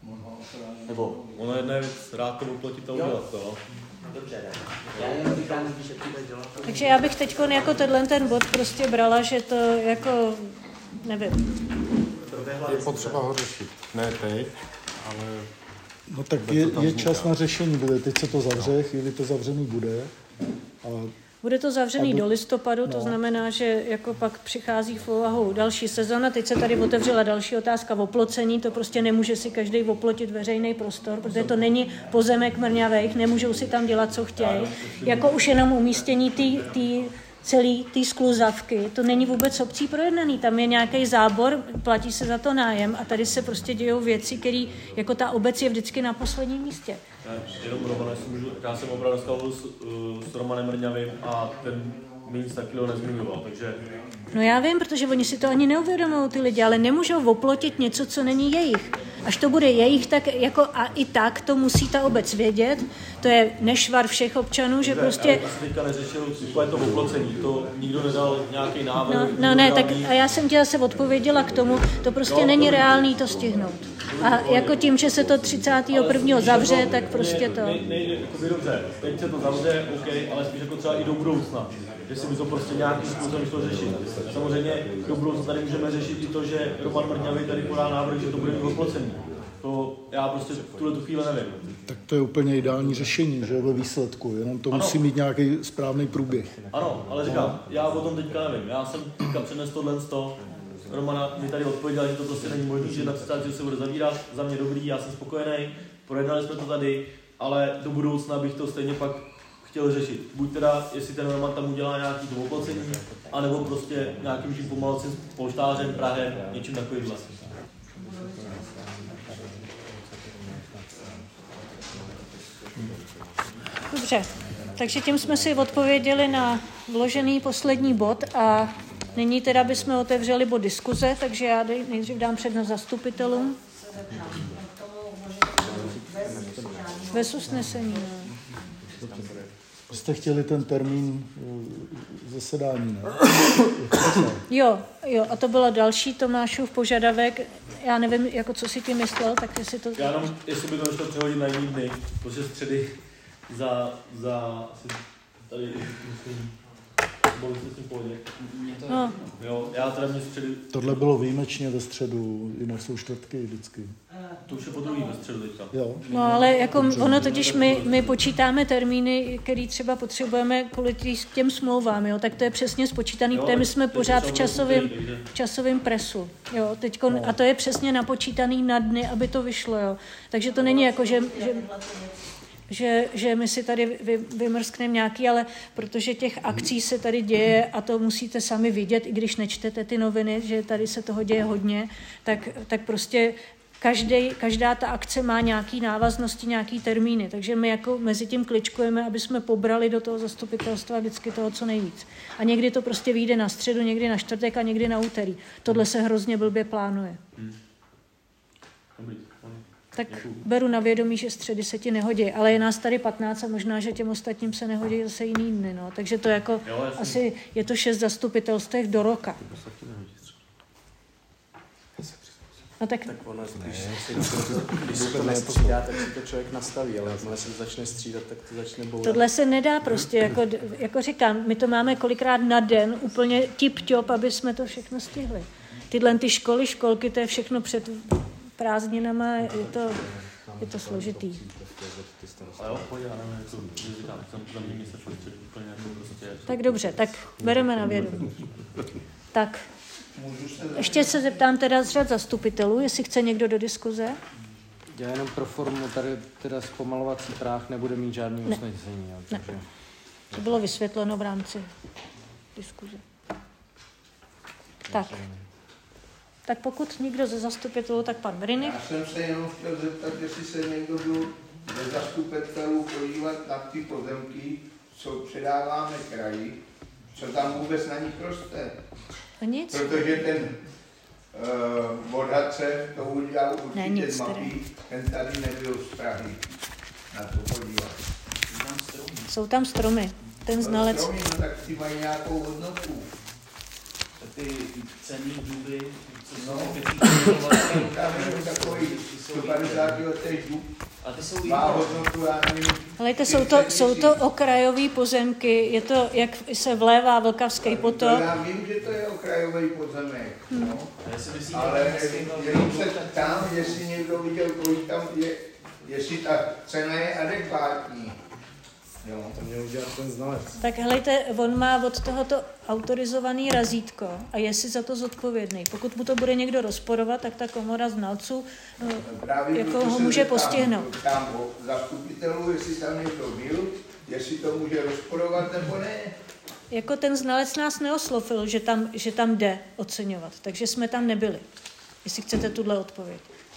I: Nebo...
K: Ono jedné rád to oplotit a udělat to.
I: Dobře, já jenom říkám, že
A: Takže já bych teď jako ten bod prostě brala, že to jako, nevím.
L: Je potřeba ho řešit. Ne teď, ale...
B: No tak je čas na řešení, bude. Teď se to zavře, chvíli to zavřený bude.
A: Bude to zavřený do listopadu, to znamená, že jako pak přichází v úvahu další sezona. Teď se tady otevřela další otázka o oplocení, to prostě nemůže si každý oplotit veřejný prostor, protože to není pozemek mrňavejch, nemůžou si tam dělat, co chtějí. Jako už jenom umístění celý té skluzavky, to není vůbec obcí projednaný, tam je nějaký zábor, platí se za to nájem a tady se prostě dějou věci, které jako ta obec je vždycky na posledním místě.
K: Jenom Roman, já jsem opravdu dneska s Romanem Rňavým a ten mi nic takového nezmiňoval, takže...
A: No já vím, protože oni si to ani neuvědomují ty lidi, ale nemůžou oplotit něco, co není jejich. Až to bude jejich, tak jako a i tak to musí ta obec vědět. To je nešvar všech občanů, že prostě...
K: Já jsem teďka neřešil úplně to oplocení, to nikdo nedal nějaký návrh.
A: No ne, tak a já jsem ti zase odpověděla k tomu, to prostě není reálný to stihnout. A jako tím, že se to 31. zavře, tak prostě to...
K: Nejde, dobře, teď se to zavře, OK, ale spíš jako třeba i do budoucna. Že si by to prostě nějakým způsobem šlo řešit. Samozřejmě do budoucna tady můžeme řešit i to, že Roman Mrňavý tady podá návrh, že to bude oplocení. To já prostě v tuhle chvíli nevím.
B: Tak to je úplně ideální řešení, že ve výsledku, jenom to musí mít nějaký správný průběh.
K: Ano, ale říkám, já o tom teďka nevím. Já jsem teďka přenesl tohle z toho. Romana mi tady odpověděla, že to prostě není možné, že na 30. se bude zavírat. Za mě dobrý, já jsem spokojený. Projednali jsme to tady, ale do budoucna bych to stejně pak chtěl řešit. Buď teda, jestli ten Roman tam udělá nějaký to oplocení, anebo prostě nějakým tím pomalcím polštářem, prahem, něčím takovým.
A: Dobře, takže tím jsme si odpověděli na vložený poslední bod a nyní teda bychom otevřeli bod diskuze, takže já nejdřív dám přednost zastupitelům. Bez usnesení.
B: Jste chtěli ten termín zasedání, ne?
A: Jo, a to bylo další Tomášův požadavek. Já nevím, jako co si tím myslel, tak jestli to...
K: Já jenom, jestli by to nešlo přehodit na jiný dny, protože středy za asi tady, myslím, bylo se s tím pohodě.
A: No.
K: Jo, já teda mě středy...
B: Tohle bylo výjimečně ve středu, jinak jsou čtvrtky vždycky.
K: To už je po druhý ve středu teďka.
B: Jo.
A: No ale jako ono totiž my počítáme termíny, který třeba potřebujeme kvůli těm smlouvám, jo, tak to je přesně spočítaný, protože my jsme pořád v časovém presu, jo, teďko, a to je přesně napočítaný na dny, aby to vyšlo, jo. Takže to není jako, že my si tady vymrskneme nějaký, ale protože těch akcí se tady děje a to musíte sami vidět, i když nečtete ty noviny, že tady se toho děje hodně, tak prostě každá ta akce má nějaký návaznosti, nějaký termíny, takže my jako mezi tím kličkujeme, aby jsme pobrali do toho zastupitelstva vždycky toho, co nejvíc. A někdy to prostě vyjde na středu, někdy na čtvrtek a někdy na úterý. Tohle se hrozně blbě plánuje. Tak beru na vědomí, že středy se ti nehodí, ale je nás tady 15 a možná, že těm ostatním se nehodí zase jiný dny, no. Takže to jako asi je to 6 zastupitelstev do roka. No tak
J: ono když se to nestřídá, tak si to člověk nastaví, ale jakmile se začne střídat, tak to začne bourat.
A: Tohle se nedá prostě, jako říkám, my to máme kolikrát na den, úplně tip-top, aby jsme to všechno stihli. Tyhle ty školky, to je všechno před prázdninama, je to složitý. Tak dobře, tak bereme na vědomí. Tak. Ještě se zeptám teda z řad zastupitelů, jestli chce někdo do diskuze.
J: Já jenom pro formu, tady teda zpomalovací práh nebude mít žádný usnesení.
A: Ne. To bylo vysvětleno v rámci diskuze. Tak pokud nikdo ze zastupitelů, tak pan Brinych.
M: Já jsem se jenom chtěl zeptat, jestli se někdo byl ze zastupitelů podívat na ty pozemky, co předáváme kraji, co tam vůbec na nich roste.
A: Nic.
M: Protože ten odhadce to udělal určitě z mapy, ten tady nebyl z Prahy na to podívat.
A: Jsou tam stromy, ten znalec.
M: Stromy, no tak ty mají nějakou hodnotu.
E: ty cenný duby, co jsou
M: tam je takový 150 letý dub.
E: A ty jsou
M: má hodnotu, já nevím.
A: Helejte, jsou to okrajové pozemky, je to, jak se vlévá Vlkavský potok.
M: Já vím, že to je okrajový pozemek, no. Ale jenom se tam, jestli někdo viděl, kolik tam je, jestli ta cena je adekvátní.
J: Jo, to měl udělat ten znalec.
A: Tak helejte, on má od tohoto autorizovaný razítko a je si za to zodpovědný. Pokud mu to bude někdo rozporovat, tak ta komora znalců jako ho může postihnout.
M: Tam zastupitelů, jestli tam někdo byl, jestli to může rozporovat nebo ne.
A: Jako ten znalec nás neoslovil, že tam jde oceňovat, takže jsme tam nebyli. Jestli chcete tuhle odpověď.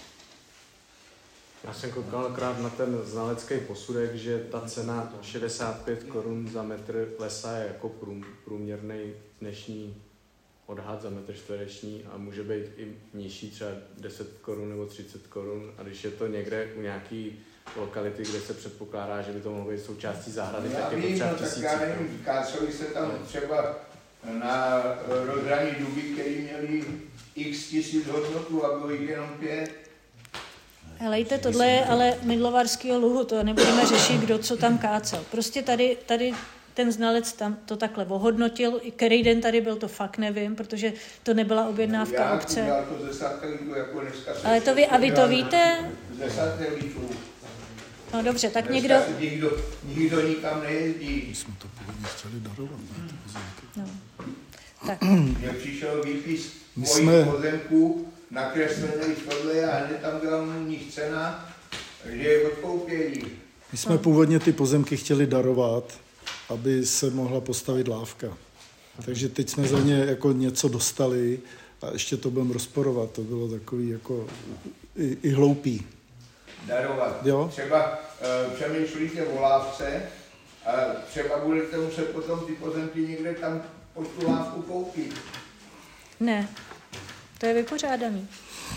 J: Já jsem koukal akorát na ten znalecký posudek, že ta cena 65 korun za metr lesa je jako průměrný dnešní odhad za metr čtvereční a může být i nižší, třeba 10 korun nebo 30 korun. A když je to někde u nějaký lokality, kde se předpokládá, že by to mohlo být součástí zahrady, tak je to třeba tisíc.
M: Já nevím, káceli se tam třeba na rozhraní duby, který měli x tisíc hodnotu a bylo jich jenom 5.
A: Helejte, tohle je ale Mydlovarskýho luhu, to nebudeme řešit, kdo co tam kácel. Prostě tady ten znalec tam to takhle ohodnotil, který den tady byl, to fakt nevím, protože to nebyla objednávka obce.
M: Já to ze satelitu, jako dneska.
A: Ale to a vy to víte?
M: Ze satelitu.
A: No dobře, tak
M: dneska nikdo nikam nejezdí.
B: My jsme to původně chtěli darovat, ne, ty pozemky.
A: No. Tak.
M: Mně přišel výpis mojich pozemků, nakreslený tohle a hned tam byla u nich cena, že je odkoupějí.
B: My jsme původně ty pozemky chtěli darovat, aby se mohla postavit lávka. Takže teď jsme za ně jako něco dostali a ještě to budeme rozporovat. To bylo takový jako i hloupý.
M: Darovat.
B: Jo?
M: Třeba přemýšlíte o lávce a třeba budete muset potom ty pozemky někde tam pod tu lávku koupit.
A: Ne, to je vypořádaný.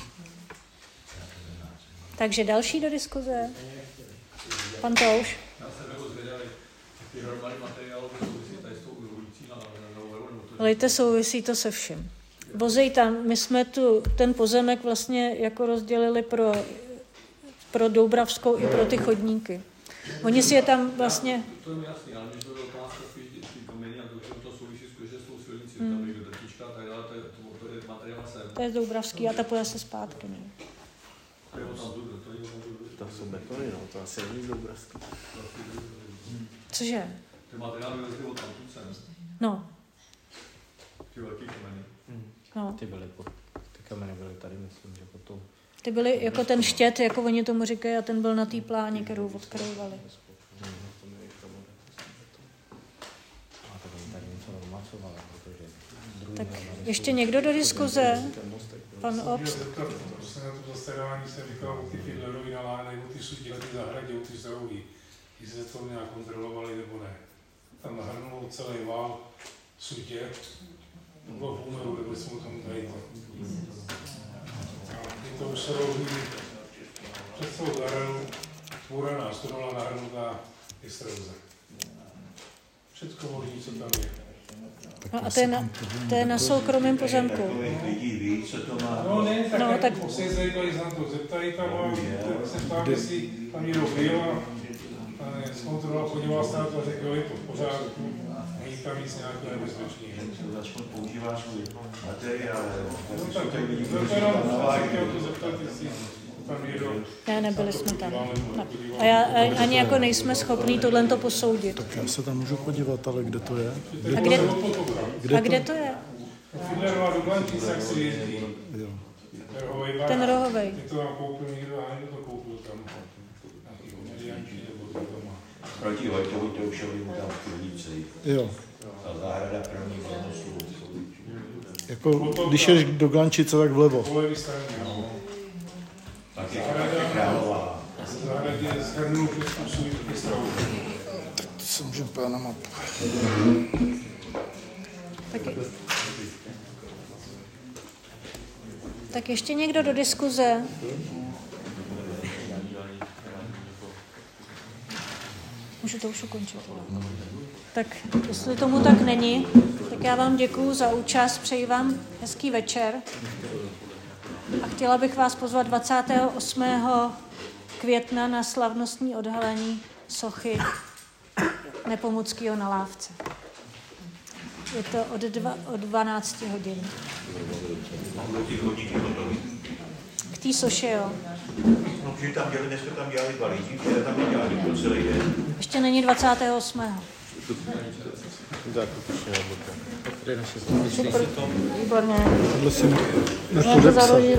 A: Takže další do diskuze. Pan Touš. Lejte, souvisí to se vším. Vozej tam, my jsme ten pozemek vlastně jako rozdělili pro Doubravskou i pro ty chodníky. Oni si je tam vlastně...
N: To je jasný, ale když to je otázka spíš ty kameny a to souvisí skutečně s tou silnicí, tam je drtička a tak dále, to je materiál sem.
A: To je z Doubravský a ta pojede se zpátky, ne?
D: To jsou betony, no, to asi není z Doubravský.
A: Cože?
N: Ty materiály vyvezli od tamtud sem.
A: No.
N: Ty velký kameny.
A: No.
J: Ty kameny byly tady, myslím, že potom...
A: Ty byly jako ten štět, jako oni tomu říkají, a ten byl na té pláni, kterou odkrojovali. Tak ještě někdo do diskuze? Pan Obst.
O: Prostě na to zasedání jsem říkal o ty Fidlerovi naláhnej, o ty sudí na ty zahradě, o ty zrouhy. Jestli se to nějak kontrolovali nebo ne. Tam nahrnul celý vál sudě. Bylo v únoru, nebo jsme o tom tady. Je to už se rovní před celou zahradu, tvůraná, stodola nahrnutá extruze. Všecko možný, co tam je.
A: No a to je na soukromém pozemku.
O: No ne, tak se zajímali za to, zeptají tam a se ptám, jestli tam někdo byl a zkontroloval, podíval se na to a řekl, jo, je to v pořádku, není tam nic nějakého nebezpečného.
G: Začnu používat svůj materiál.
O: No tak to jenom chtěl to zeptat, jestli tam někdo...
A: Ne, nebyli jsme tam. A já ani jako nejsme schopní tohle posoudit.
B: Tak já se tam můžu podívat, ale kde to je?
A: A kde to je?
O: Fidlerová do Blančic, jak si jezdí.
A: Ten rohovej.
O: Ty to vám koupil někdo a někdo to koupil tam.
G: Proti Vojtovi to už je tam v Krnici.
B: Jo.
G: Ta zahrada první volnoslu.
B: Jako, když ješ do Glančice, tak vlevo.
O: Po levý straně, no.
G: Tak je Králová.
O: Zahradě zhrnul všechno svůj stravu.
B: Tak to se můžeme pojít na mapu.
A: Tak ještě někdo do diskuze? Můžu to už ukončit. Tak jestli tomu tak není, tak já vám děkuju za účast, přeji vám hezký večer a chtěla bych vás pozvat 28. května na slavnostní odhalení sochy Nepomuckého na Lávce. Je to od 12 hodin. K té soše, jo.
P: No, protože tam dělali, dneska tam dělali 2 lidi, které tam nedělali po celý den.
A: Ještě není 28.
L: Tak, určitě nebude.
A: Super, výborně.
B: Tohle si
A: můžeme podepsat.